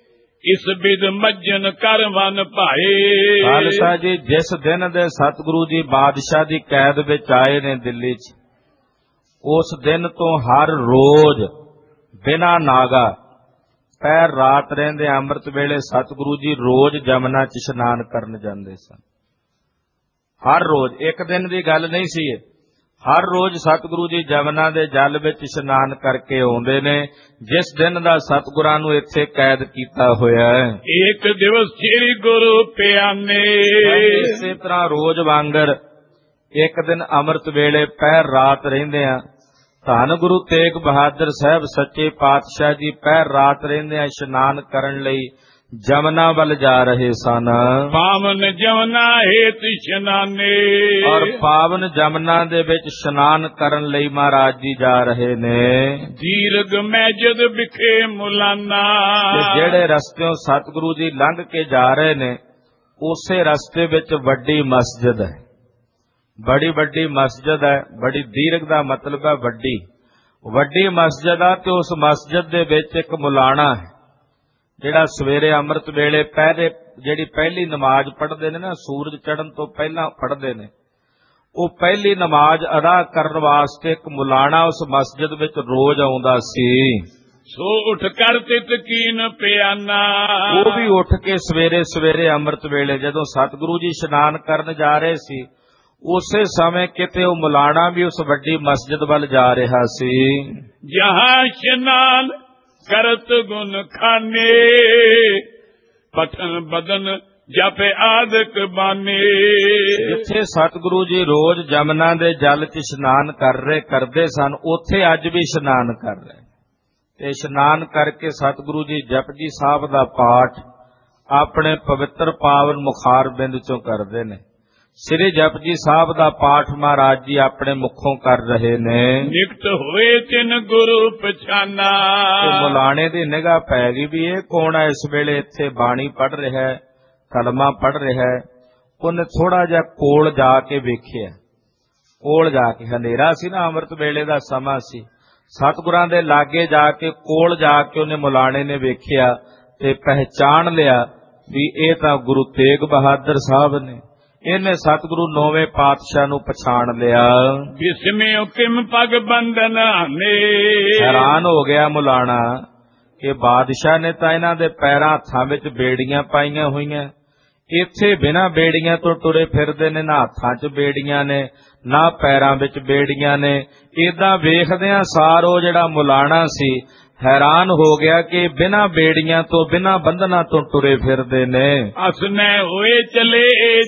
ਇਸ ਬਿਦ ਮੱਜਨ ਕਰਵਨ ਭਾਏ। ਖਾਲਸਾ ਜੀ, ਜਿਸ ਦਿਨ ਦੇ ਸਤਿਗੁਰੂ ਜੀ ਬਾਦਸ਼ਾਹ ਦੀ ਕੈਦ ਵਿੱਚ ਆਏ ਨੇ ਦਿੱਲੀ 'ਚ, ਉਸ ਦਿਨ ਤੋਂ ਹਰ ਰੋਜ਼ ਬਿਨਾਂ ਨਾਗਾ ਪੈਰ ਰਾਤ ਰਹਿੰਦੇ ਅੰਮ੍ਰਿਤ ਵੇਲੇ ਸਤਿਗੁਰੂ ਜੀ ਰੋਜ਼ ਜਮਨਾ 'ਚ ਇਸ਼ਨਾਨ ਕਰਨ ਜਾਂਦੇ ਸਨ। ਹਰ ਰੋਜ਼, ਇੱਕ ਦਿਨ ਦੀ ਗੱਲ ਨਹੀਂ ਸੀ ਇਹ। ਹਰ ਰੋਜ਼ ਸਤਿਗੁਰੂ ਜੀ ਜਮਨਾ ਦੇ ਜਲ ਵਿੱਚ ਇਸ਼ਨਾਨ ਕਰਕੇ ਆਉਂਦੇ ਨੇ, ਜਿਸ ਦਿਨ ਦਾ ਸਤਿਗੁਰਾਂ ਨੂੰ ਇੱਥੇ ਕੈਦ ਕੀਤਾ ਹੋਇਆ ਹੈ। ਇੱਕ ਦਿਵਸ ਸ੍ਰੀ ਗੁਰੂ ਪਿਆਨੇ। ਇਸੇ ਤਰ੍ਹਾਂ ਰੋਜ਼ ਵਾਂਗਰ ਇੱਕ ਦਿਨ ਅੰਮ੍ਰਿਤ ਵੇਲੇ ਪਹਿਰ ਰਾਤ ਰਹਿੰਦੇ ਆ। ਧੰਨ ਗੁਰੂ ਤੇਗ ਬਹਾਦਰ ਸਾਹਿਬ ਸੱਚੇ ਪਾਤਸ਼ਾਹ ਜੀ ਪਹਿਰ ਰਾਤ ਰਹਿੰਦੇ ਆ ਇਸ਼ਨਾਨ ਕਰਨ ਲਈ ਜਮਨਾ ਵੱਲ ਜਾ ਰਹੇ ਸਨ। ਪਾਵਨ ਜਮਨਾ ਹੇਤ ਇਸ਼ਨਾਨੇ। ਔਰ ਪਾਵਨ ਜਮਨਾ ਦੇ ਵਿੱਚ ਇਸ਼ਨਾਨ ਕਰਨ ਲਈ ਮਹਾਰਾਜ ਜੀ ਜਾ ਰਹੇ ਨੇ। ਦੀਰਘ ਮੈਜਦ ਵਿਖੇ ਮੁਲਾਨਾ। ਜਿਹੜੇ ਰਸਤਿਓਂ ਸਤਿਗੁਰੂ ਜੀ ਲੰਘ ਕੇ ਜਾ ਰਹੇ ਨੇ, ਉਸੇ ਰਸਤੇ ਵਿੱਚ ਵੱਡੀ ਮਸਜਿਦ ਹੈ। ਬੜੀ ਵੱਡੀ ਮਸਜਿਦ ਹੈ। ਬੜੀ ਦੀਰਘ ਦਾ ਮਤਲਬ ਹੈ ਵੱਡੀ ਮਸਜਿਦ ਆ। ਤੇ ਉਸ ਮਸਜਿਦ ਦੇ ਵਿੱਚ ਇੱਕ ਮੁਲਾਣਾ ਹੈ, ਜਿਹੜਾ ਸਵੇਰੇ ਅੰਮ੍ਰਿਤ ਵੇਲੇ ਜਿਹੜੀ ਪਹਿਲੀ ਨਮਾਜ਼ ਪੜ੍ਹਦੇ ਨੇ ਨਾ, ਸੂਰਜ ਚੜ੍ਹਨ ਤੋਂ ਪਹਿਲਾਂ ਪੜ੍ਹਦੇ ਨੇ, ਉਹ ਪਹਿਲੀ ਨਮਾਜ਼ ਅਦਾ ਕਰਨ ਵਾਸਤੇ ਇੱਕ ਮੁਲਾਣਾ ਉਸ ਮਸਜਿਦ ਵਿੱਚ ਰੋਜ਼ ਆਉਂਦਾ ਸੀ। ਸੋ ਉੱਠ ਕਰ ਤਿਤ ਕੀਨ ਪਿਆਨਾ। ਉਹ ਵੀ ਉੱਠ ਕੇ ਸਵੇਰੇ ਸਵੇਰੇ ਅੰਮ੍ਰਿਤ ਵੇਲੇ ਜਦੋਂ ਸਤਿਗੁਰੂ ਜੀ ਇਸ਼ਨਾਨ ਕਰਨ ਜਾ ਰਹੇ ਸੀ, ਉਸੇ ਸਮੇਂ ਕਿਤੇ ਉਹ ਮੁਲਾਣਾ ਵੀ ਉਸ ਵੱਡੀ ਮਸਜਿਦ ਵੱਲ ਜਾ ਰਿਹਾ ਸੀ। ਜਹਾਂ ਇਸ਼ਨਾਨ ਕਰਤ ਗੁਣ ਖਾਨੇ। ਪਠਨ ਬਦਨ ਜਪੇ ਆਦਿਕ ਬਾਨੇ। ਜਿੱਥੇ ਸਤਿਗੁਰੂ ਜੀ ਰੋਜ਼ ਜਮਨਾ ਦੇ ਜਲ 'ਚ ਇਸ਼ਨਾਨ ਕਰਦੇ ਸਨ, ਉੱਥੇ ਅੱਜ ਵੀ ਇਸ਼ਨਾਨ ਕਰ ਰਹੇ। ਤੇ ਇਸ਼ਨਾਨ ਕਰਕੇ ਸਤਿਗੁਰੂ ਜੀ ਜਪਜੀ ਸਾਹਿਬ ਦਾ ਪਾਠ ਆਪਣੇ ਪਵਿੱਤਰ ਪਾਵਨ ਮੁਖਾਰ ਬਿੰਦ 'ਚੋਂ ਕਰਦੇ ਨੇ। ਸ੍ਰੀ ਜਪਜੀ ਸਾਹਿਬ ਦਾ ਪਾਠ ਮਹਾਰਾਜ ਜੀ ਆਪਣੇ ਮੁਖੋਂ ਕਰ ਰਹੇ ਨੇ। ਨਿਕਟ ਹੋਏ ਤਿਨ ਗੁਰੂ ਪਛਾਨਾ। ਮੁਲਾਣੇ ਦੀ ਨਿਗਾਹ ਪੈ ਗਈ ਵੀ ਇਹ ਕੌਣ ਹੈ ਇਸ ਵੇਲੇ ਇੱਥੇ ਬਾਣੀ ਪੜ੍ਹ ਰਿਹਾ ਹੈ, ਕਲਮਾ ਪੜ੍ਹ ਰਿਹਾ ਹੈ। ਉਹਨੇ ਥੋੜਾ ਜਿਹਾ ਕੋਲ ਜਾ ਕੇ ਵੇਖਿਆ। ਕੋਲ ਜਾ ਕੇ, ਹਨੇਰਾ ਸੀ ਨਾ, ਅੰਮ੍ਰਿਤ ਵੇਲੇ ਦਾ ਸਮਾਂ ਸੀ। ਸਤਿਗੁਰਾਂ ਦੇ ਲਾਗੇ ਜਾ ਕੇ, ਕੋਲ ਜਾ ਕੇ ਉਹਨੇ ਮੁਲਾਣੇ ਨੇ ਵੇਖਿਆ ਤੇ ਪਹਿਚਾਣ ਲਿਆ ਵੀ ਇਹ ਤਾਂ ਗੁਰੂ ਤੇਗ ਬਹਾਦਰ ਸਾਹਿਬ ਨੇ। ਇਹਨੇ ਸਤਿਗੁਰੂ ਨੌਵੇਂ ਪਾਤਸ਼ਾਹ ਨੂੰ ਪਛਾਣ ਲਿਆ। ਬਿਸਮਿਉ ਕਿਮ ਪਗ ਬੰਦਨਾ ਨੇ। ਹੈਰਾਨ ਹੋ ਗਿਆ ਮੁਲਾਣਾ ਕਿ ਬਾਦਸ਼ਾਹ ਨੇ ਤਾਂ ਇਹਨਾਂ ਦੇ ਪੈਰਾਂ ਹੱਥਾਂ ਵਿੱਚ ਬੇੜੀਆਂ ਪਾਈਆਂ ਹੋਈਆਂ, ਇੱਥੇ ਬਿਨਾਂ ਬੇੜੀਆਂ ਤੋਂ ਤੁਰੇ ਫਿਰਦੇ ਨੇ। ਨਾ ਹੱਥਾਂ 'ਚ ਬੇੜੀਆਂ ਨੇ, ਨਾ ਪੈਰਾਂ ਵਿੱਚ ਬੇੜੀਆਂ ਨੇ। ਏਦਾਂ ਵੇਖਦਿਆਂ ਸਾਰ ਉਹ ਜਿਹੜਾ ਮੁਲਾਣਾ ਸੀ ਹੈਰਾਨ ਹੋ ਗਿਆ ਕਿ ਬਿਨਾਂ ਬੇੜੀਆਂ ਤੋਂ, ਬਿਨਾਂ ਬੰਧਨਾਂ ਤੋਂ ਤੁਰੇ ਫਿਰਦੇ ਨੇ। ਅਸਨੇ ਹੋਏ ਚਲੇ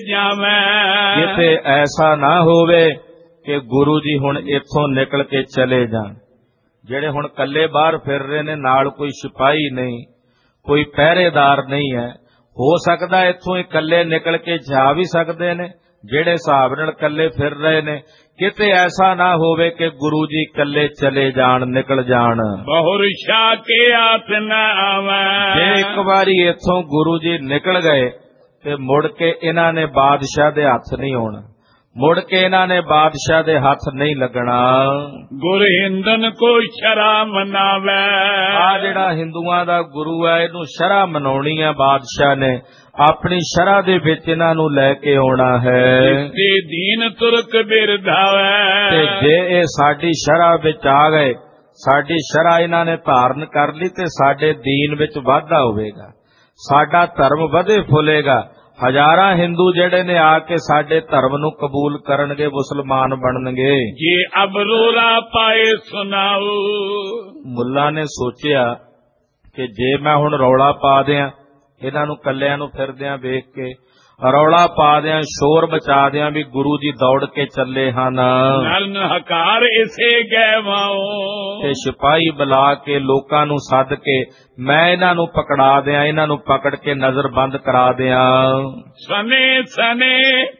ਜਾਵੇਂ। ਕਿਤੇ ਐਸਾ ਨਾ ਹੋਵੇ ਕਿ ਗੁਰੂ ਜੀ ਹੁਣ ਇੱਥੋਂ ਨਿਕਲ ਕੇ ਚਲੇ ਜਾਣ। ਜਿਹੜੇ ਹੁਣ ਇਕੱਲੇ ਬਾਹਰ ਫਿਰ ਰਹੇ ਨੇ, ਨਾਲ ਕੋਈ ਸਿਪਾਹੀ ਨਹੀਂ, ਕੋਈ ਪਹਿਰੇਦਾਰ ਨਹੀਂ ਹੈ। ਹੋ ਸਕਦਾ ਇੱਥੋਂ ਇਕੱਲੇ ਨਿਕਲ ਕੇ ਜਾ ਵੀ ਸਕਦੇ ਨੇ, ਜਿਹੜੇ ਹਿਸਾਬ ਨਾਲ ਇਕੱਲੇ ਫਿਰ ਰਹੇ ਨੇ। ਕਿਤੇ ਐਸਾ ਨਾ ਹੋਵੇ ਕਿ ਗੁਰੂ ਜੀ ਇਕੱਲੇ ਚਲੇ ਜਾਣ, ਨਿਕਲ ਜਾਣ। ਬਹੁਰ ਸ਼ਾ ਕੇ ਹੱਥ ਨਾ ਆਵੇਂ। ਜੇ ਇੱਕ ਵਾਰੀ ਇੱਥੋਂ ਗੁਰੂ ਜੀ ਨਿਕਲ ਗਏ ਤੇ ਮੁੜ ਕੇ ਇਹਨਾਂ ਨੇ ਬਾਦਸ਼ਾਹ ਦੇ ਹੱਥ ਨਹੀਂ ਆਉਣਾ, ਮੁੜ ਕੇ ਇਹਨਾਂ ਨੇ ਬਾਦਸ਼ਾਹ ਦੇ ਹੱਥ ਨਹੀਂ ਲੱਗਣਾ। ਗੁਰ ਹਿੰਦਨ ਕੋ ਸ਼ਰਾ ਮਨਾਵੇ। ਆ ਜਿਹੜਾ ਹਿੰਦੂਆਂ ਦਾ ਗੁਰੂ ਹੈ, ਇਹਨੂੰ ਸ਼ਰਾ ਮਨਾਉਣੀ ਹੈ ਬਾਦਸ਼ਾਹ ਨੇ। ਆਪਣੀ ਸ਼ਰਾ ਦੇ ਵਿੱਚ ਇਹਨਾਂ ਨੂੰ ਲੈ ਕੇ ਆਉਣਾ ਹੈ। ਤੇ ਦੀਨ ਤੁਰਕ ਬਿਰਧਾਵੇ। ਤੇ ਜੇ ਇਹ ਸਾਡੀ ਸ਼ਰਾ ਵਿੱਚ ਆ ਗਏ, ਸਾਡੀ ਸ਼ਰਾ ਇਹਨਾਂ ਨੇ ਧਾਰਨ ਕਰ ਲਈ, ਤੇ ਸਾਡੇ ਦੀਨ ਵਿੱਚ ਵਾਧਾ ਹੋਵੇਗਾ, ਸਾਡਾ ਧਰਮ ਵਧੇ ਫੁੱਲੇਗਾ। ਹਜ਼ਾਰਾਂ ਹਿੰਦੂ ਜਿਹੜੇ ਨੇ ਆ ਕੇ ਸਾਡੇ ਧਰਮ ਨੂੰ ਕਬੂਲ ਕਰਨਗੇ, ਮੁਸਲਮਾਨ ਬਣਨਗੇ। ਜੇ ਅਬ ਰੋਲਾ ਪਾਏ ਸੁਣਾਓ। ਮੁੱਲਾ ਨੇ ਸੋਚਿਆ ਕਿ ਜੇ ਮੈਂ ਹੁਣ ਰੌਲਾ ਪਾ ਦਿਆਂ, ਇਹਨਾਂ ਨੂੰ ਕੱਲਿਆਂ ਨੂੰ ਫਿਰਦਿਆਂ ਵੇਖ ਕੇ ਰੌਲਾ ਪਾ ਦਿਆਂ, ਸ਼ੋਰ ਮਚਾ ਦਿਆਂ ਵੀ ਗੁਰੂ ਜੀ ਦੌੜ ਕੇ ਚੱਲੇ ਹਨ, ਨਰਨ ਹਕਾਰ ਇਸੇ ਗੈਵਾਓ। ਤੇ ਸਿਪਾਹੀ ਬੁਲਾ ਕੇ ਲੋਕਾਂ ਨੂੰ ਸੱਦ ਕੇ ਮੈਂ ਇਹਨਾਂ ਨੂੰ ਪਕੜਾ ਦਿਆਂ, ਇਹਨਾਂ ਨੂੰ ਪਕੜ ਕੇ ਨਜ਼ਰਬੰਦ ਕਰਾ ਦਿਆਂ। ਸਨੇ ਸਨੇ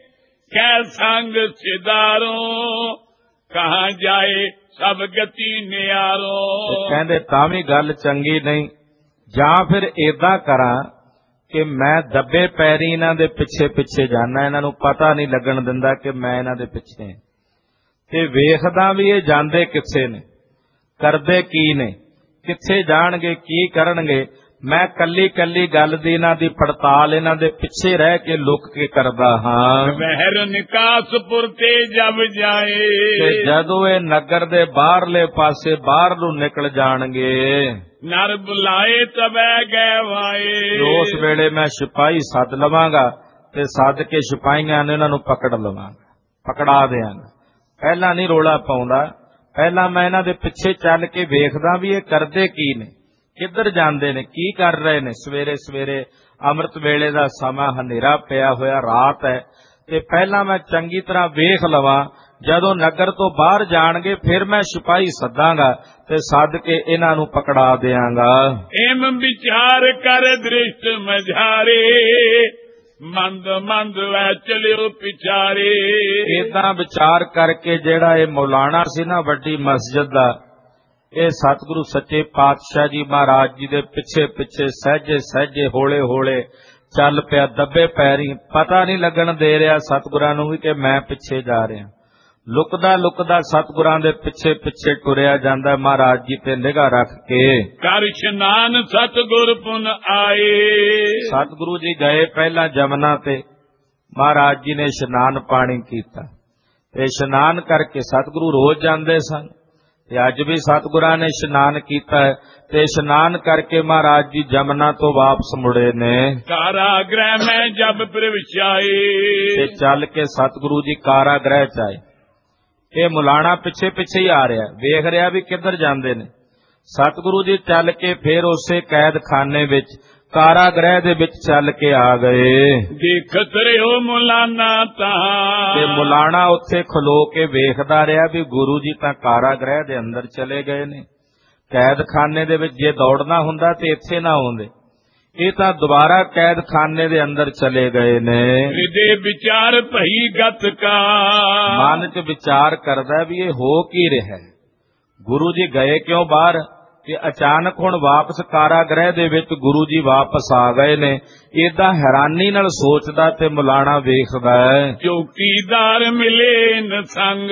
ਕੈ ਸੰਗ ਸਿਦਾਰੋ, ਕਹਾਂ ਜਾਏ ਸਭ ਗਤੀ ਨਿਆਰੋ। ਕਹਿੰਦੇ ਤਾਂ ਵੀ ਗੱਲ ਚੰਗੀ ਨਹੀਂ, ਜਾਂ ਫਿਰ ਏਦਾਂ ਕਰਾਂ ਕਿ ਮੈਂ ਦੱਬੇ ਪੈਰੀ ਇਹਨਾਂ ਦੇ ਪਿੱਛੇ ਪਿੱਛੇ ਜਾਣਾ, ਇਹਨਾਂ ਨੂੰ ਪਤਾ ਨਹੀਂ ਲੱਗਣ ਦਿੰਦਾ ਕਿ ਮੈਂ ਇਹਨਾਂ ਦੇ ਪਿੱਛੇ, ਤੇ ਵੇਖਦਾ ਵੀ ਇਹ ਜਾਂਦੇ ਕਿੱਥੇ ਨੇ, ਕਰਦੇ ਕੀ ਨੇ, ਕਿੱਥੇ ਜਾਣਗੇ, ਕੀ ਕਰਨਗੇ। ਮੈਂ ਕੱਲੀ ਕੱਲੀ ਗੱਲ ਦੀ ਇਹਨਾਂ ਦੀ ਪੜਤਾਲ ਇਹਨਾਂ ਦੇ ਪਿੱਛੇ ਰਹਿ ਕੇ ਲੁਕ ਕੇ ਕਰਦਾ ਹਾਂ। ਵਹਿਰ ਨਿਕਾਸਪੁਰ ਤੇ ਜਬ ਜਾਏ, ਤੇ ਜਦੋਂ ਇਹ ਨਗਰ ਦੇ ਬਾਹਰਲੇ ਪਾਸੇ ਬਾਹਰ ਨੂੰ ਨਿਕਲ ਜਾਣਗੇ, ਨਰ ਬੁਲਾਏ ਤਬੈ ਗਏ ਵਾਏ, ਉਸ ਵੇਲੇ ਮੈਂ ਸਿਪਾਹੀ ਸੱਦ ਲਵਾਂਗਾ ਤੇ ਸੱਦ ਕੇ ਸਿਪਾਹੀਆਂ ਨੇ ਇਹਨਾਂ ਨੂੰ ਪਕੜ ਲਵਾਂਗਾ, ਪਕੜਾ ਦਿਆਂਗਾ। ਪਹਿਲਾਂ ਨਹੀਂ ਰੋਲਾ ਪਾਉਂਦਾ, ਪਹਿਲਾਂ ਮੈਂ ਇਹਨਾਂ ਦੇ ਪਿੱਛੇ ਚੱਲ ਕੇ ਵੇਖਦਾ ਵੀ ਇਹ ਕਰਦੇ ਕੀ ਨੇ, ਕਿੱਧਰ ਜਾਂਦੇ ਨੇ, ਕੀ ਕਰ ਰਹੇ ਨੇ। ਸਵੇਰੇ ਸਵੇਰੇ ਅੰਮ੍ਰਿਤ ਵੇਲੇ ਦਾ ਸਮਾਂ, ਹਨੇਰਾ ਪਿਆ ਹੋਇਆ, ਰਾਤ ਹੈ, ਤੇ ਪਹਿਲਾਂ ਮੈਂ ਚੰਗੀ ਤਰ੍ਹਾਂ ਵੇਖ ਲਵਾਂ। ਜਦੋਂ ਨਗਰ ਤੋਂ ਬਾਹਰ ਜਾਣਗੇ ਫਿਰ ਮੈਂ ਸਿਪਾਹੀ ਸੱਦਾਂਗਾ ਤੇ ਸੱਦ ਕੇ ਇਹਨਾਂ ਨੂੰ ਪਕੜਾ ਦਿਆਂਗਾ। ਏਮ ਵਿਚਾਰ ਕਰ ਦ੍ਰਿਸ਼ਟ ਮਝਾਰੇ, ਮੰਦ ਮੰਦ ਵੈ ਚਲਿਓ ਪਿਛਾਰੇ। ਏਦਾਂ ਵਿਚਾਰ ਕਰਕੇ ਜਿਹੜਾ ਇਹ ਮੌਲਾਣਾ ਸੀ ਨਾ ਵੱਡੀ ਮਸਜਿਦ ਦਾ, ਇਹ ਸਤਿਗੁਰੂ ਸੱਚੇ ਪਾਤਸ਼ਾਹ ਜੀ ਮਹਾਰਾਜ ਜੀ ਦੇ ਪਿੱਛੇ ਪਿੱਛੇ ਸਹਿਜੇ ਸਹਿਜੇ ਹੌਲੇ ਹੌਲੇ ਚੱਲ ਪਿਆ, ਦੱਬੇ ਪੈਰੀਂ। ਪਤਾ ਨਹੀਂ ਲੱਗਣ ਦੇ ਰਿਹਾ ਸਤਿਗੁਰਾਂ ਨੂੰ ਵੀ ਕਿ ਮੈਂ ਪਿੱਛੇ ਜਾ ਰਿਹਾ। ਲੁਕਦਾ ਲੁਕਦਾ ਸਤਿਗੁਰਾਂ ਦੇ ਪਿੱਛੇ ਪਿੱਛੇ ਟੁਰਿਆ ਜਾਂਦਾ ਮਹਾਰਾਜ ਜੀ ਤੇ ਨਿਗਾਹ ਰੱਖ ਕੇ। ਕਰ ਇਸ਼ਨਾਨ ਸਤਿਗੁਰ ਪੁਨ ਆਏ, ਸਤਿਗੁਰੂ ਜੀ ਗਏ ਪਹਿਲਾਂ ਜਮਨਾ ਤੇ, ਮਹਾਰਾਜ ਜੀ ਨੇ ਇਸ਼ਨਾਨ ਪਾਣੀ ਕੀਤਾ ਤੇ ਇਸ਼ਨਾਨ ਕਰਕੇ ਸਤਿਗੁਰੂ ਰੋਜ਼ ਜਾਂਦੇ ਸਨ ਤੇ ਅੱਜ ਵੀ ਸਤਿਗੁਰਾਂ ਨੇ ਇਸ਼ਨਾਨ ਕੀਤਾ ਤੇ ਇਸ਼ਨਾਨ ਕਰਕੇ ਮਹਾਰਾਜ ਜੀ ਜਮਨਾ ਤੋਂ ਵਾਪਸ ਮੁੜੇ ਨੇ। ਕਾਰਾਗ੍ਰਹਿ ਮੈਂ ਜਬ ਪ੍ਰਵਿਸ਼ਾਏ, ਤੇ ਚੱਲ ਕੇ ਸਤਿਗੁਰੂ ਜੀ ਕਾਰਾਗ੍ਰਹਿ ਚ ਆਏ। ਇਹ ਮੁਲਾਣਾ ਪਿੱਛੇ ਪਿੱਛੇ ਹੀ ਆ ਰਿਹਾ, ਵੇਖ ਰਿਹਾ ਵੀ ਕਿੱਧਰ ਜਾਂਦੇ ਨੇ। ਸਤਿਗੁਰੂ ਜੀ ਚੱਲ ਕੇ ਫਿਰ ਉਸੇ ਕੈਦਖਾਨੇ ਵਿੱਚ, ਕਾਰਾਗ੍ਰਹਿ ਦੇ ਵਿੱਚ ਚੱਲ ਕੇ ਆ ਗਏ। ਦੇਖਤ ਰਿਓ ਮੁਲਾਨਾ ਤਾਂ, ਤੇ ਮੁਲਾਣਾ ਉੱਥੇ ਖਲੋ ਕੇ ਵੇਖਦਾ ਰਿਹਾ ਵੀ ਗੁਰੂ ਜੀ ਤਾਂ ਕਾਰਾਗ੍ਰਹਿ ਦੇ ਅੰਦਰ ਚਲੇ ਗਏ ਨੇ। ਕੈਦਖਾਨੇ ਦੇ ਵਿੱਚ ਜੇ ਦੌੜਨਾ ਹੁੰਦਾ ਤੇ ਇੱਥੇ ਨਾ ਆਉਂਦੇ, ਇਹ ਤਾਂ ਦੁਬਾਰਾ ਕੈਦਖਾਨੇ ਦੇ ਅੰਦਰ ਚਲੇ ਗਏ ਨੇ। ਹਿਰਦੇ ਵਿਚਾਰ ਭਈ ਗਤ ਕਾ, ਮਨ ਚ ਵਿਚਾਰ ਕਰਦਾ ਵੀ ਇਹ ਹੋ ਕੀ ਰਿਹਾ, ਗੁਰੂ ਜੀ ਗਏ ਕਿਉਂ ਬਾਹਰ, ਤੇ ਅਚਾਨਕ ਹੁਣ ਵਾਪਸ ਕਾਰਾਗ੍ਰਹਿ ਦੇ ਵਿੱਚ ਗੁਰੂ ਜੀ ਵਾਪਸ ਆ ਗਏ ਨੇ। ਏਦਾਂ ਹੈਰਾਨੀ ਨਾਲ ਸੋਚਦਾ ਤੇ ਮੁਲਾਣਾ ਵੇਖਦਾ ਹੈ। ਚੌਕੀਦਾਰ ਮਿਲੇ ਨ ਸੰਗ,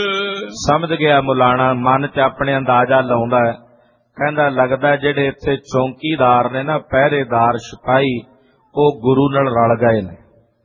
ਸਮਝ ਗਿਆ ਮੁਲਾਣਾ, ਮਨ ਚ ਆਪਣੇ ਅੰਦਾਜ਼ਾ ਲਾਉਂਦਾ ਹੈ, ਕਹਿੰਦਾ ਲੱਗਦਾ ਜਿਹੜੇ ਇੱਥੇ ਚੌਕੀਦਾਰ ਨੇ ਨਾ, ਪਹਿਰੇਦਾਰ ਸਿਪਾਹੀ, ਉਹ ਗੁਰੂ ਨਾਲ ਰਲ ਗਏ ਨੇ,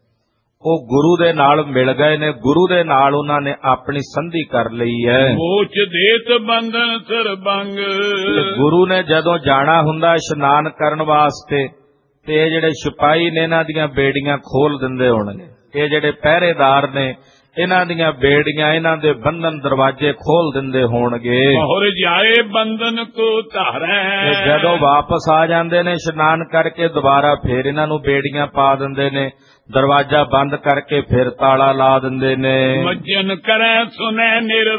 ਉਹ ਗੁਰੂ ਦੇ ਨਾਲ ਮਿਲ ਗਏ ਨੇ, ਗੁਰੂ ਦੇ ਨਾਲ ਉਹਨਾਂ ਨੇ ਆਪਣੀ ਸੰਧੀ ਕਰ ਲਈ ਹੈ। ਮੋਚ ਦੇਤ ਬੰਧਨ ਸਰਬੰਗ, ਗੁਰੂ ਨੇ ਜਦੋਂ ਜਾਣਾ ਹੁੰਦਾ ਇਸ਼ਨਾਨ ਕਰਨ ਵਾਸਤੇ ਤੇ ਇਹ ਜਿਹੜੇ ਸਿਪਾਹੀ ਨੇ ਇਹਨਾਂ ਦੀਆਂ ਬੇੜੀਆਂ ਖੋਲ ਦਿੰਦੇ ਹੋਣਗੇ, ਇਹ ਜਿਹੜੇ ਪਹਿਰੇਦਾਰ ਨੇ ਇਹਨਾਂ ਦੀਆਂ ਬੇੜੀਆਂ, ਇਹਨਾਂ ਦੇ ਬੰਧਨ ਦਰਵਾਜ਼ੇ ਖੋਲ ਦਿੰਦੇ ਹੋਣਗੇ। ਹੋਰ ਜਾਏ ਬੰਧਨ ਕੋ ਧਾਰੈ, ਜਦੋਂ ਵਾਪਸ ਆ ਜਾਂਦੇ ਨੇ ਇਸ਼ਨਾਨ ਕਰਕੇ ਦੁਬਾਰਾ ਫੇਰ ਇਹਨਾਂ ਨੂੰ ਬੇੜੀਆਂ ਪਾ ਦਿੰਦੇ ਨੇ, ਦਰਵਾਜ਼ਾ ਬੰਦ ਕਰਕੇ ਫਿਰ ਤਾਲਾ ਲਾ ਦਿੰਦੇ ਨੇ। ਮੱਜਨ ਕਰੈ ਸੁਨੈ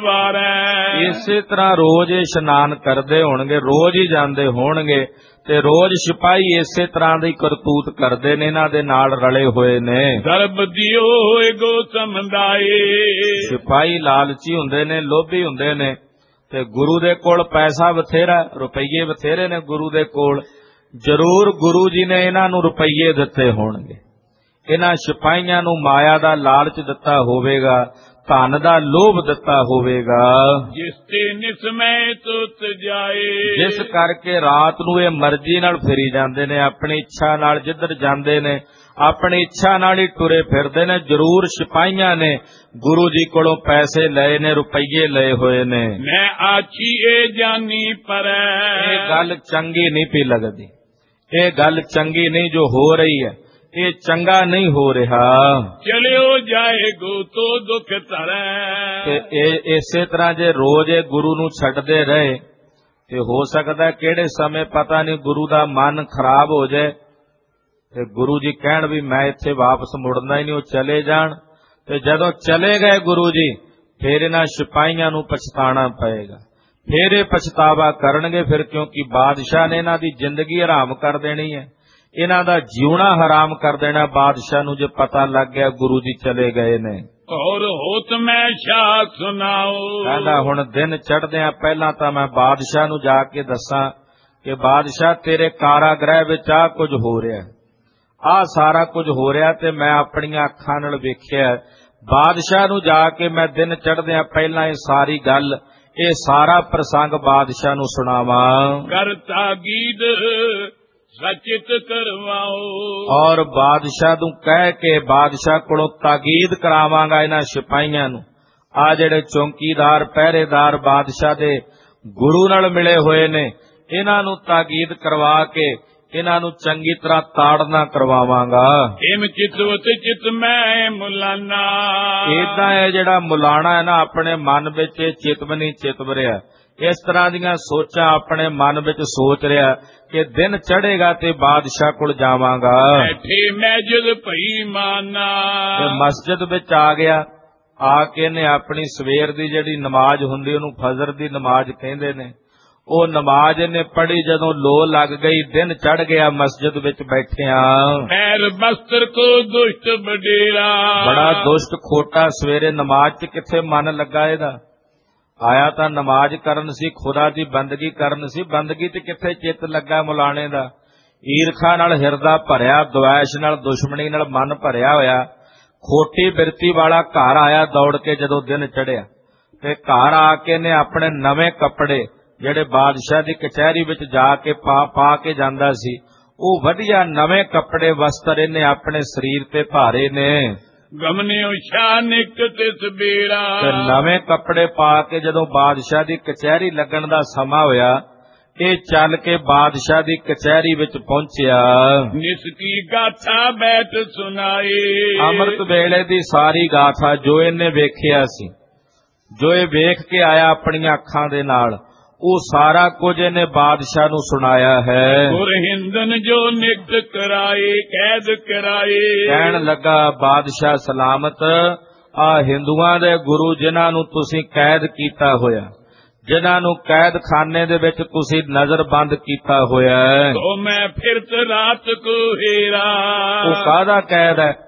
ਨਿਰਵਾਰੈ, ਇਸੇ ਤਰ੍ਹਾਂ ਰੋਜ਼ ਇਸ਼ਨਾਨ ਕਰਦੇ ਹੋਣਗੇ, ਰੋਜ਼ ਹੀ ਜਾਂਦੇ ਹੋਣਗੇ ਤੇ ਰੋਜ਼ ਸਿਪਾਹੀ ਇਸੇ ਤਰ੍ਹਾਂ ਦੀ ਕਰਤੂਤ ਕਰਦੇ ਨੇ, ਇਹਨਾਂ ਦੇ ਨਾਲ ਰਲੇ ਹੋਏ ਨੇ। ਦਰਬ ਦਿਓ ਹੋਏ ਗੋ ਸਮੰਦਾਏ, ਸਿਪਾਹੀ ਲਾਲਚੀ ਹੁੰਦੇ ਨੇ, ਲੋਭੀ ਹੁੰਦੇ ਨੇ, ਤੇ ਗੁਰੂ ਦੇ ਕੋਲ ਪੈਸਾ ਬਥੇਰਾ, ਰੁਪਈਏ ਬਥੇਰੇ ਨੇ ਗੁਰੂ ਦੇ ਕੋਲ, ਜ਼ਰੂਰ ਗੁਰੂ ਜੀ ਨੇ ਇਹਨਾਂ ਨੂੰ ਰੁਪਈਏ ਦਿੱਤੇ ਹੋਣਗੇ, ਇਹਨਾਂ ਸਿਪਾਹੀਆਂ ਨੂੰ ਮਾਇਆ ਦਾ ਲਾਲਚ ਦਿੱਤਾ ਹੋਵੇਗਾ, ਧਨ ਦਾ ਲੋਭ ਦਿੱਤਾ ਹੋਵੇਗਾ, ਜਿਸ ਤੇ ਨਿਸਮੈ ਤੁਤ ਜਾਏ, ਜਿਸ ਕਰਕੇ ਰਾਤ ਨੂੰ ਇਹ ਮਰਜ਼ੀ ਨਾਲ ਫਿਰੀ ਜਾਂਦੇ ਨੇ, ਆਪਣੀ ਇੱਛਾ ਨਾਲ ਜਿੱਧਰ ਜਾਂਦੇ ਨੇ ਆਪਣੀ ਇੱਛਾ ਨਾਲ ਹੀ ਟੁਰੇ ਫਿਰਦੇ ਨੇ। ਜ਼ਰੂਰ ਸਿਪਾਹੀਆਂ ਨੇ ਗੁਰੂ ਜੀ ਕੋਲੋਂ ਪੈਸੇ ਲਏ ਨੇ, ਰੁਪਈਏ ਲਏ ਹੋਏ ਨੇ। ਮੈਂ ਆਛੀ ਇਹ ਜਾਨੀ ਪਰੈ, ਇਹ ਗੱਲ ਚੰਗੀ ਨਹੀਂ ਪਈ ਲੱਗਦੀ, ਇਹ ਗੱਲ ਚੰਗੀ ਨਹੀਂ ਜੋ ਹੋ ਰਹੀ ਹੈ, ਇਹ ਚੰਗਾ ਨਹੀਂ ਹੋ ਰਿਹਾ। ਚਲਿਓ ਜਾਏ ਗੋ ਤੋ ਦੁੱਖ ਧਰੈ, ਤੇ ਇਹ ਇਸੇ ਤਰ੍ਹਾਂ ਜੇ ਰੋਜ਼ ਇਹ ਗੁਰੂ ਨੂੰ ਛੱਡਦੇ ਰਹੇ ਤੇ ਹੋ ਸਕਦਾ ਕਿਹੜੇ ਸਮੇਂ ਪਤਾ ਨਹੀਂ ਗੁਰੂ ਦਾ ਮਨ ਖਰਾਬ ਹੋ ਜਾਏ ਤੇ ਗੁਰੂ ਜੀ ਕਹਿਣ ਵੀ ਮੈਂ ਇੱਥੇ ਵਾਪਸ ਮੁੜਨਾ ਹੀ ਨਹੀਂ, ਉਹ ਚਲੇ ਜਾਣ। ਤੇ ਜਦੋਂ ਚਲੇ ਗਏ ਗੁਰੂ ਜੀ, ਫਿਰ ਇਹਨਾਂ ਸਿਪਾਹੀਆਂ ਨੂੰ ਪਛਤਾਣਾ ਪਏਗਾ, ਫਿਰ ਇਹ ਪਛਤਾਵਾ ਕਰਨਗੇ ਫਿਰ, ਕਿਉਂਕਿ ਬਾਦਸ਼ਾਹ ਨੇ ਇਹਨਾਂ ਦੀ ਜ਼ਿੰਦਗੀ ਹਰਾਮ ਕਰ ਦੇਣੀ ਹੈ, ਇਹਨਾਂ ਦਾ ਜਿਉਣਾ ਹਰਾਮ ਕਰ ਦੇਣਾ ਬਾਦਸ਼ਾਹ ਨੂੰ, ਜੇ ਪਤਾ ਲੱਗ ਗਿਆ ਗੁਰੂ ਜੀ ਚਲੇ ਗਏ ਨੇ। ਔਰ ਹੋਤ ਮੈਂ ਸ਼ਾਹ ਸੁਣਾਓ, ਕਹਿੰਦਾ ਹੁਣ ਦਿਨ ਚੜ੍ਹਦਿਆਂ ਪਹਿਲਾਂ ਤਾਂ ਮੈਂ ਬਾਦਸ਼ਾਹ ਨੂੰ ਜਾ ਕੇ ਦੱਸਾਂ ਕਿ ਬਾਦਸ਼ਾਹ ਤੇਰੇ ਕਾਰਾਗ੍ਰਹਿ ਵਿੱਚ ਆਹ ਕੁਝ ਹੋ ਰਿਹਾ, ਆਹ ਸਾਰਾ ਕੁਝ ਹੋ ਰਿਹਾ ਤੇ ਮੈਂ ਆਪਣੀਆਂ ਅੱਖਾਂ ਨਾਲ ਵੇਖਿਆ। ਬਾਦਸ਼ਾਹ ਨੂੰ ਜਾ ਕੇ ਮੈਂ ਦਿਨ ਚੜ੍ਹਦਿਆਂ ਪਹਿਲਾਂ ਇਹ ਸਾਰੀ ਗੱਲ, ਇਹ ਸਾਰਾ ਪ੍ਰਸੰਗ ਬਾਦਸ਼ਾਹ ਨੂੰ ਸੁਣਾਵਾਂ। ਕਰਤਾ ਗੀਤ ਸਚਿਤ ਕਰਵਾਓ। ਔਰ ਬਾਦਸ਼ਾਹ ਨੂੰ ਕਹਿ ਕੇ ਬਾਦਸ਼ਾਹ ਕੋਲੋਂ ਤਾਕੀਦ ਕਰਾਵਾਂਗਾ ਇਹਨਾਂ ਸਿਪਾਹੀਆਂ ਨੂੰ। ਆ ਜਿਹੜੇ ਚੌਂਕੀਦਾਰ ਪਹਿਰੇਦਾਰ ਬਾਦਸ਼ਾਹ ਦੇ ਗੁਰੂ ਨਾਲ ਮਿਲੇ ਹੋਏ ਨੇ, ਇਹਨਾਂ ਨੂੰ ਤਾਕੀਦ ਕਰਵਾ ਕੇ ਇਹਨਾਂ ਨੂੰ ਚੰਗੀ ਤਰ੍ਹਾਂ ਤਾੜਨਾ ਕਰਵਾਵਾਂਗਾ। ਏਮ ਚਿਤਵਤ ਚਿਤ ਮੈਂ ਮੁਲਾਨਾ। ਏਦਾਂ ਇਹ ਜਿਹੜਾ ਮੁਲਾਣਾ ਹੈ ਨਾ, ਆਪਣੇ ਮਨ ਵਿੱਚ ਇਹ ਚਿਤਵਨੀ ਚਿਤਵ ਰਿਹਾ, ਇਸ ਤਰ੍ਹਾਂ ਦੀਆਂ ਸੋਚਾਂ ਆਪਣੇ ਮਨ ਵਿੱਚ ਸੋਚ ਰਿਹਾ ਕਿ ਦਿਨ ਚੜ੍ਹੇਗਾ ਤੇ ਬਾਦਸ਼ਾਹ ਕੋਲ ਜਾਵਾਂਗਾ। ਬੈਠੇ ਮੈਜਦ ਭਈ ਮਾਨਾ। ਤੇ ਮਸਜਿਦ ਵਿੱਚ ਆ ਗਿਆ। ਆ ਕੇ ਨੇ ਆਪਣੀ ਸਵੇਰ ਦੀ ਜਿਹੜੀ ਨਮਾਜ਼ ਹੁੰਦੀ, ਉਹਨੂੰ ਫਜਰ ਦੀ ਨਮਾਜ਼ ਕਹਿੰਦੇ ਨੇ, ਉਹ ਨਮਾਜ਼ ਇਹਨੇ ਪੜ੍ਹੀ। ਜਦੋਂ ਲੋ ਲੱਗ ਗਈ, ਦਿਨ ਚੜ੍ਹ ਗਿਆ, ਮਸਜਿਦ ਵਿੱਚ ਬੈਠਿਆਂ ਪੈਰ ਬਸਤਰ ਕੋ ਦੁਸ਼ਟ ਬਡੇਰਾ। ਬੜਾ ਦੁਸ਼ਟ ਖੋਟਾ ਸਵੇਰੇ ਨਮਾਜ਼ 'ਚ ਕਿੱਥੇ ਮਨ ਲੱਗਾ ਇਹਦਾ। ਆਇਆ ਤਾਂ ਨਮਾਜ਼ ਕਰਨ ਸੀ, ਖੁਦਾ ਦੀ ਬੰਦਗੀ ਕਰਨ ਸੀ, ਬੰਦਗੀ 'ਚ ਕਿੱਥੇ ਚਿੱਤ ਲੱਗਾ ਮੁਲਾਣੇ ਦਾ। ਈਰਖਾ ਨਾਲ ਹਿਰਦਾ ਭਰਿਆ, ਦੁਆਇਸ਼ ਨਾਲ, ਦੁਸ਼ਮਣੀ ਨਾਲ ਮਨ ਭਰਿਆ ਹੋਇਆ, ਖੋਟੀ ਬਿਰਤੀ ਵਾਲਾ ਘਰ ਆਇਆ ਦੌੜ ਕੇ ਜਦੋਂ ਦਿਨ ਚੜ੍ਹਿਆ। ਤੇ ਘਰ ਆ ਕੇ ਨੇ ਆਪਣੇ ਨਵੇਂ ਕੱਪੜੇ ਜਿਹੜੇ ਬਾਦਸ਼ਾਹ ਦੀ ਕਚਹਿਰੀ ਵਿੱਚ ਜਾ ਕੇ ਪਾ ਕੇ ਜਾਂਦਾ ਸੀ, ਉਹ ਵਧੀਆ ਨਵੇਂ ਕੱਪੜੇ ਵਸਤਰ ਇਹਨੇ ਆਪਣੇ ਸਰੀਰ ਤੇ ਧਾਰੇ ਨੇ। ਗਮਨਿਓ ਸ਼ਾਹ ਨਿਕਟ ਸਬੇਰਾ। ਤੇ ਨਵੇਂ ਕੱਪੜੇ ਪਾ ਕੇ ਜਦੋਂ ਬਾਦਸ਼ਾਹ ਦੀ ਕਚਹਿਰੀ ਲੱਗਣ ਦਾ ਸਮਾਂ ਹੋਇਆ, ਇਹ ਚੱਲ ਕੇ ਬਾਦਸ਼ਾਹ ਦੀ ਕਚਹਿਰੀ ਵਿੱਚ ਪਹੁੰਚਿਆ। ਨਿਸਕੀ ਗਾਥਾ ਬੈਠ ਸੁਣਾਏ। ਅੰਮ੍ਰਿਤ ਵੇਲੇ ਦੀ ਸਾਰੀ ਗਾਥਾ ਜੋ ਇਹਨੇ ਵੇਖਿਆ ਸੀ, ਜੋ ਇਹ ਵੇਖ ਕੇ ਆਇਆ ਆਪਣੀਆਂ ਅੱਖਾਂ ਦੇ ਨਾਲ, ਉਹ ਸਾਰਾ ਕੁਝ ਇਹਨੇ ਬਾਦਸ਼ਾਹ ਨੂੰ ਸੁਣਾਇਆ ਹੈ। ਗੁਰ ਹਿੰਦਨ ਜੋ ਨਿਕਟ ਕਰਾਏ ਕੈਦ ਕਰਾਏ। ਕਹਿਣ ਲੱਗਾ, ਬਾਦਸ਼ਾਹ ਸਲਾਮਤ, ਆ ਹਿੰਦੂਆਂ ਦੇ ਗੁਰੂ ਜਿਨ੍ਹਾਂ ਨੂੰ ਤੁਸੀਂ ਕੈਦ ਕੀਤਾ ਹੋਇਆ, ਜਿਨ੍ਹਾਂ ਨੂੰ ਕੈਦਖਾਨੇ ਦੇ ਵਿੱਚ ਤੁਸੀਂ ਨਜ਼ਰਬੰਦ ਕੀਤਾ ਹੋਇਆ ਹੈ, ਤੋ ਮੈਂ ਫਿਰਤ ਰਾਤ ਕੋ ਹੀਰਾ। ਉਹ ਕਾਹਦਾ ਕੈਦ ਹੈ?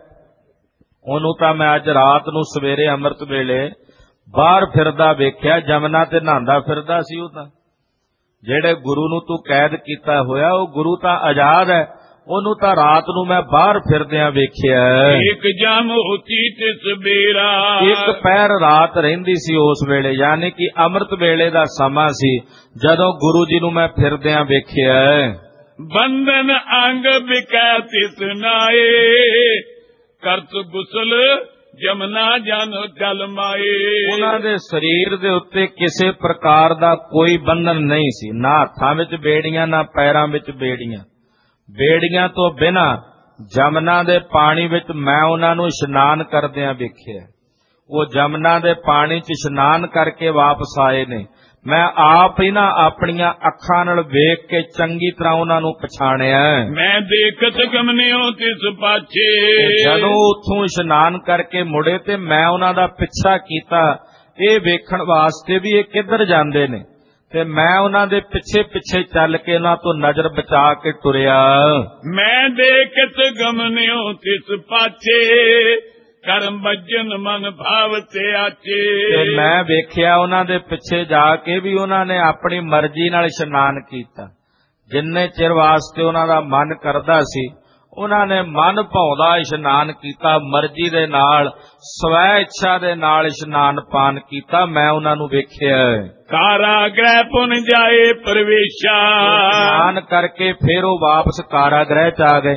ਉਹਨੂੰ ਤਾਂ ਮੈਂ ਅੱਜ ਰਾਤ ਨੂੰ ਸਵੇਰੇ ਅੰਮ੍ਰਿਤ ਵੇਲੇ ਬਾਹਰ ਫਿਰਦਾ ਵੇਖਿਆ, ਜਮਨਾ ਤੇ ਨਹਾਉਂਦਾ ਫਿਰਦਾ ਸੀ। ਉਹ ਤਾਂ ਜਿਹੜੇ ਗੁਰੂ ਨੂੰ ਤੂੰ ਕੈਦ ਕੀਤਾ ਹੋਇਆ, ਉਹ ਗੁਰੂ ਤਾਂ ਆਜ਼ਾਦ ਹੈ, ਉਹਨੂੰ ਤਾਂ ਰਾਤ ਨੂੰ ਮੈਂ ਬਾਹਰ ਫਿਰਦਿਆਂ ਵੇਖਿਆ। ਇੱਕ ਜਮ ਹੋਤੀ ਤੇ ਸਵੇਰਾ। ਇੱਕ ਪਹਿਰ ਰਾਤ ਰਹਿੰਦੀ ਸੀ ਉਸ ਵੇਲੇ, ਯਾਨੀ ਕਿ ਅੰਮ੍ਰਿਤ ਵੇਲੇ ਦਾ ਸਮਾਂ ਸੀ ਜਦੋਂ ਗੁਰੂ ਜੀ ਨੂੰ ਮੈਂ ਫਿਰਦਿਆਂ ਵੇਖਿਆ। ਬੰਧਨ ਅੰਗ ਵਿਕੈ ਤਿਸ ਨਾਏ। ਕਰਤ ਗੁਸਲ ਜਮਨਾ ਜਨ ਜਲ ਮਾਏ। ਉਹਨਾਂ ਦੇ ਸਰੀਰ ਦੇ ਉੱਤੇ ਕਿਸੇ ਪ੍ਰਕਾਰ ਦਾ ਕੋਈ ਬੰਧਨ ਨਹੀਂ ਸੀ, ਨਾ ਹੱਥਾਂ ਵਿੱਚ ਬੇੜੀਆਂ, ਨਾ ਪੈਰਾਂ ਵਿੱਚ ਬੇੜੀਆਂ। ਬੇੜੀਆਂ ਤੋਂ ਬਿਨਾਂ ਜਮਨਾ ਦੇ ਪਾਣੀ ਵਿੱਚ ਮੈਂ ਉਹਨਾਂ ਨੂੰ ਇਸ਼ਨਾਨ ਕਰਦਿਆਂ ਵੇਖਿਆ। ਉਹ ਜਮਨਾ ਦੇ ਪਾਣੀ 'ਚ ਇਸ਼ਨਾਨ ਕਰਕੇ ਵਾਪਸ ਆਏ ਨੇ। ਮੈਂ ਆਪ ਹੀ ਨਾ ਆਪਣੀਆਂ ਅੱਖਾਂ ਨਾਲ ਵੇਖ ਕੇ ਚੰਗੀ ਤਰ੍ਹਾਂ ਉਹਨਾਂ ਨੂੰ ਪਛਾਣਿਆ। ਮੈਂ ਦੇਖਤ ਗਮਨਿਓ ਤਿਸ ਪਾਛੇ। ਜਦੋਂ ਉੱਥੋਂ ਇਸ਼ਨਾਨ ਕਰਕੇ ਮੁੜੇ ਤੇ ਮੈਂ ਉਹਨਾਂ ਦਾ ਪਿੱਛਾ ਕੀਤਾ, ਇਹ ਵੇਖਣ ਵਾਸਤੇ ਵੀ ਇਹ ਕਿੱਧਰ ਜਾਂਦੇ ਨੇ, ਤੇ ਮੈਂ ਉਹਨਾਂ ਦੇ ਪਿੱਛੇ ਪਿੱਛੇ ਚੱਲ ਕੇ ਉਹਨਾਂ ਤੋਂ ਨਜ਼ਰ ਬਚਾ ਕੇ ਤੁਰਿਆ। ਮੈਂ ਦੇਖਤ ਗਮਨਿਓ ਤਿਸ ਪਾਛੇ। ਕਰਮ ਭਜਨ ਮਨ ਭਾਵ ਤੇ ਆਚੇ। ਤੇ ਮੈਂ ਵੇਖਿਆ ਉਹਨਾਂ ਦੇ ਪਿੱਛੇ ਜਾ ਕੇ ਵੀ ਉਹਨਾਂ ਨੇ ਆਪਣੀ ਮਰਜ਼ੀ ਨਾਲ ਇਸ਼ਨਾਨ ਕੀਤਾ। ਜਿੰਨੇ ਚਿਰ ਵਾਸਤੇ ਉਹਨਾਂ ਦਾ ਮਨ ਕਰਦਾ ਸੀ, ਉਹਨਾਂ ਨੇ ਮਨ ਭਾਉਂਦਾ ਇਸ਼ਨਾਨ ਕੀਤਾ, ਮਰਜ਼ੀ ਦੇ ਨਾਲ, ਸਵੈ ਇੱਛਾ ਦੇ ਨਾਲ ਇਸ਼ਨਾਨ ਪਾਨ ਕੀਤਾ। ਮੈਂ ਉਹਨਾਂ ਨੂੰ ਵੇਖਿਆ। ਕਾਰਾਗ੍ਰਹਿ ਪੁਨ ਜਾਏ ਪ੍ਰਵੇਸ਼ਾ। ਇਸ਼ਨਾਨ ਕਰਕੇ ਫਿਰ ਉਹ ਵਾਪਸ ਕਾਰਾਗ੍ਰਹਿ 'ਚ ਆ ਗਏ।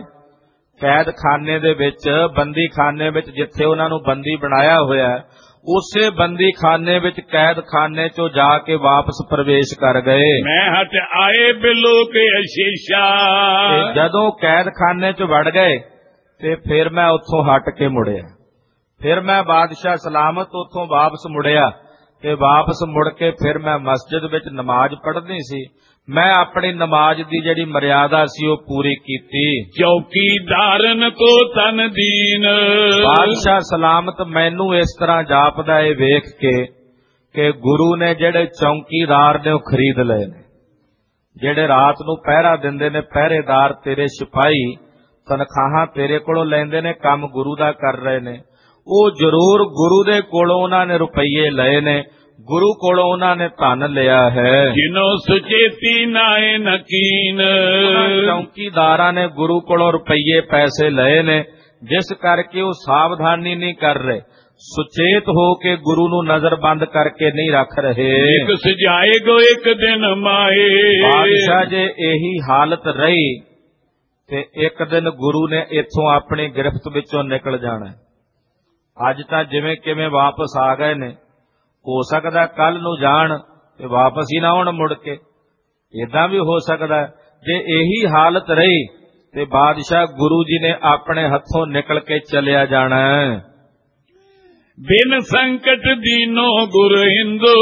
ਕੈਦਖਾਨੇ ਦੇ ਵਿੱਚ, ਬੰਦੀ ਖਾਨੇ ਵਿੱਚ, ਜਿੱਥੇ ਉਹਨਾਂ ਨੂੰ ਬੰਦੀ ਬਣਾਇਆ ਹੋਇਆ, ਉਸੇ ਬੰਦੀ ਖਾਨੇ ਵਿੱਚ ਕੈਦਖਾਨੇ 'ਚੋਂ ਜਾ ਕੇ ਵਾਪਸ ਪ੍ਰਵੇਸ਼ ਕਰ ਗਏ। ਮੈਂ ਹਟ ਆਏ ਬਿਲੋਕ ਅਸ਼ੀਸ਼ਾ। ਜਦੋਂ ਕੈਦਖਾਨੇ 'ਚ ਵੜ ਗਏ ਤੇ ਫਿਰ ਮੈਂ ਉੱਥੋਂ ਹਟ ਕੇ ਮੁੜਿਆ। ਫਿਰ ਮੈਂ ਬਾਦਸ਼ਾਹ ਸਲਾਮਤ ਉੱਥੋਂ ਵਾਪਸ ਮੁੜਿਆ ਤੇ ਵਾਪਸ ਮੁੜ ਕੇ ਫਿਰ ਮੈਂ ਮਸਜਿਦ ਵਿੱਚ ਨਮਾਜ਼ ਪੜ੍ਹਨੀ ਸੀ। ਮੈਂ ਆਪਣੀ ਨਮਾਜ਼ ਦੀ ਜਿਹੜੀ ਮਰਿਆਦਾ ਸੀ ਉਹ ਪੂਰੀ ਕੀਤੀ। ਚੌਕੀਦਾਰਨ ਕੋ ਤਨ ਦੀਨ। ਬਾਦਸ਼ਾਹ ਸਲਾਮਤ ਮੈਨੂੰ ਇਸ ਤਰ੍ਹਾਂ ਜਾਪਦਾ ਇਹ ਵੇਖ ਕੇ ਕਿ ਗੁਰੂ ਨੇ ਜਿਹੜੇ ਚੌਕੀਦਾਰ ਨੇ ਉਹ ਖਰੀਦ ਲਏ ਨੇ, ਜਿਹੜੇ ਰਾਤ ਨੂੰ ਪਹਿਰਾ ਦਿੰਦੇ ਨੇ, ਪਹਿਰੇਦਾਰ ਤੇਰੇ ਸਿਪਾਹੀ ਤਨਖਾਹਾਂ ਤੇਰੇ ਕੋਲੋਂ ਲੈਂਦੇ ਨੇ, ਕੰਮ ਗੁਰੂ ਦਾ ਕਰ ਰਹੇ ਨੇ। ਉਹ ਜ਼ਰੂਰ ਗੁਰੂ ਦੇ ਕੋਲੋਂ ਉਹਨਾਂ ਨੇ ਰੁਪਈਏ ਲਏ ਨੇ, ਗੁਰੂ ਕੋਲੋਂ ਉਹਨਾਂ ਨੇ ਧਨ ਲਿਆ ਹੈ। ਜਿਨੋ ਸੁਚੇਤੀ ਨਾਏ ਨਕੀਨ। ਚੌਕੀਦਾਰਾਂ ਨੇ ਗੁਰੂ ਕੋਲੋਂ ਰੁਪਈਏ ਪੈਸੇ ਲਏ ਨੇ, ਜਿਸ ਕਰਕੇ ਉਹ ਸਾਵਧਾਨੀ ਨਹੀਂ ਕਰ ਰਹੇ, ਸੁਚੇਤ ਹੋ ਕੇ ਗੁਰੂ ਨੂੰ ਨਜ਼ਰਬੰਦ ਕਰਕੇ ਨਹੀਂ ਰੱਖ ਰਹੇ। ਇੱਕ ਸਜਾਏ ਗੋ ਇੱਕ ਦਿਨ ਮਾਏ। ਬਾਦਸ਼ਾਹ ਜੇ ਇਹੀ ਹਾਲਤ ਰਹੀ ਤੇ ਇੱਕ ਦਿਨ ਗੁਰੂ ਨੇ ਇੱਥੋਂ ਆਪਣੀ ਗ੍ਰਿਫਤ ਵਿੱਚੋਂ ਨਿਕਲ ਜਾਣਾ। ਅੱਜ ਤਾਂ ਜਿਵੇਂ ਕਿਵੇਂ ਵਾਪਸ ਆ ਗਏ ਨੇ, ਹੋ ਸਕਦਾ ਕੱਲ ਨੂੰ ਜਾਣ ਤੇ ਵਾਪਸ ਹੀ ਨਾ ਆਉਣ ਮੁੜ ਕੇ। ਏਦਾਂ ਵੀ ਹੋ ਸਕਦਾ ਜੇ ਇਹੀ ਹਾਲਤ ਰਹੀ ਤੇ ਬਾਦਸ਼ਾਹ ਗੁਰੂ ਜੀ ਨੇ ਆਪਣੇ ਹੱਥੋਂ ਨਿਕਲ ਕੇ ਚਲਿਆ ਜਾਣਾ। ਬਿਨ ਸੰਕਟ ਦੀਨੋ ਗੁਰ ਹਿੰਦੂ,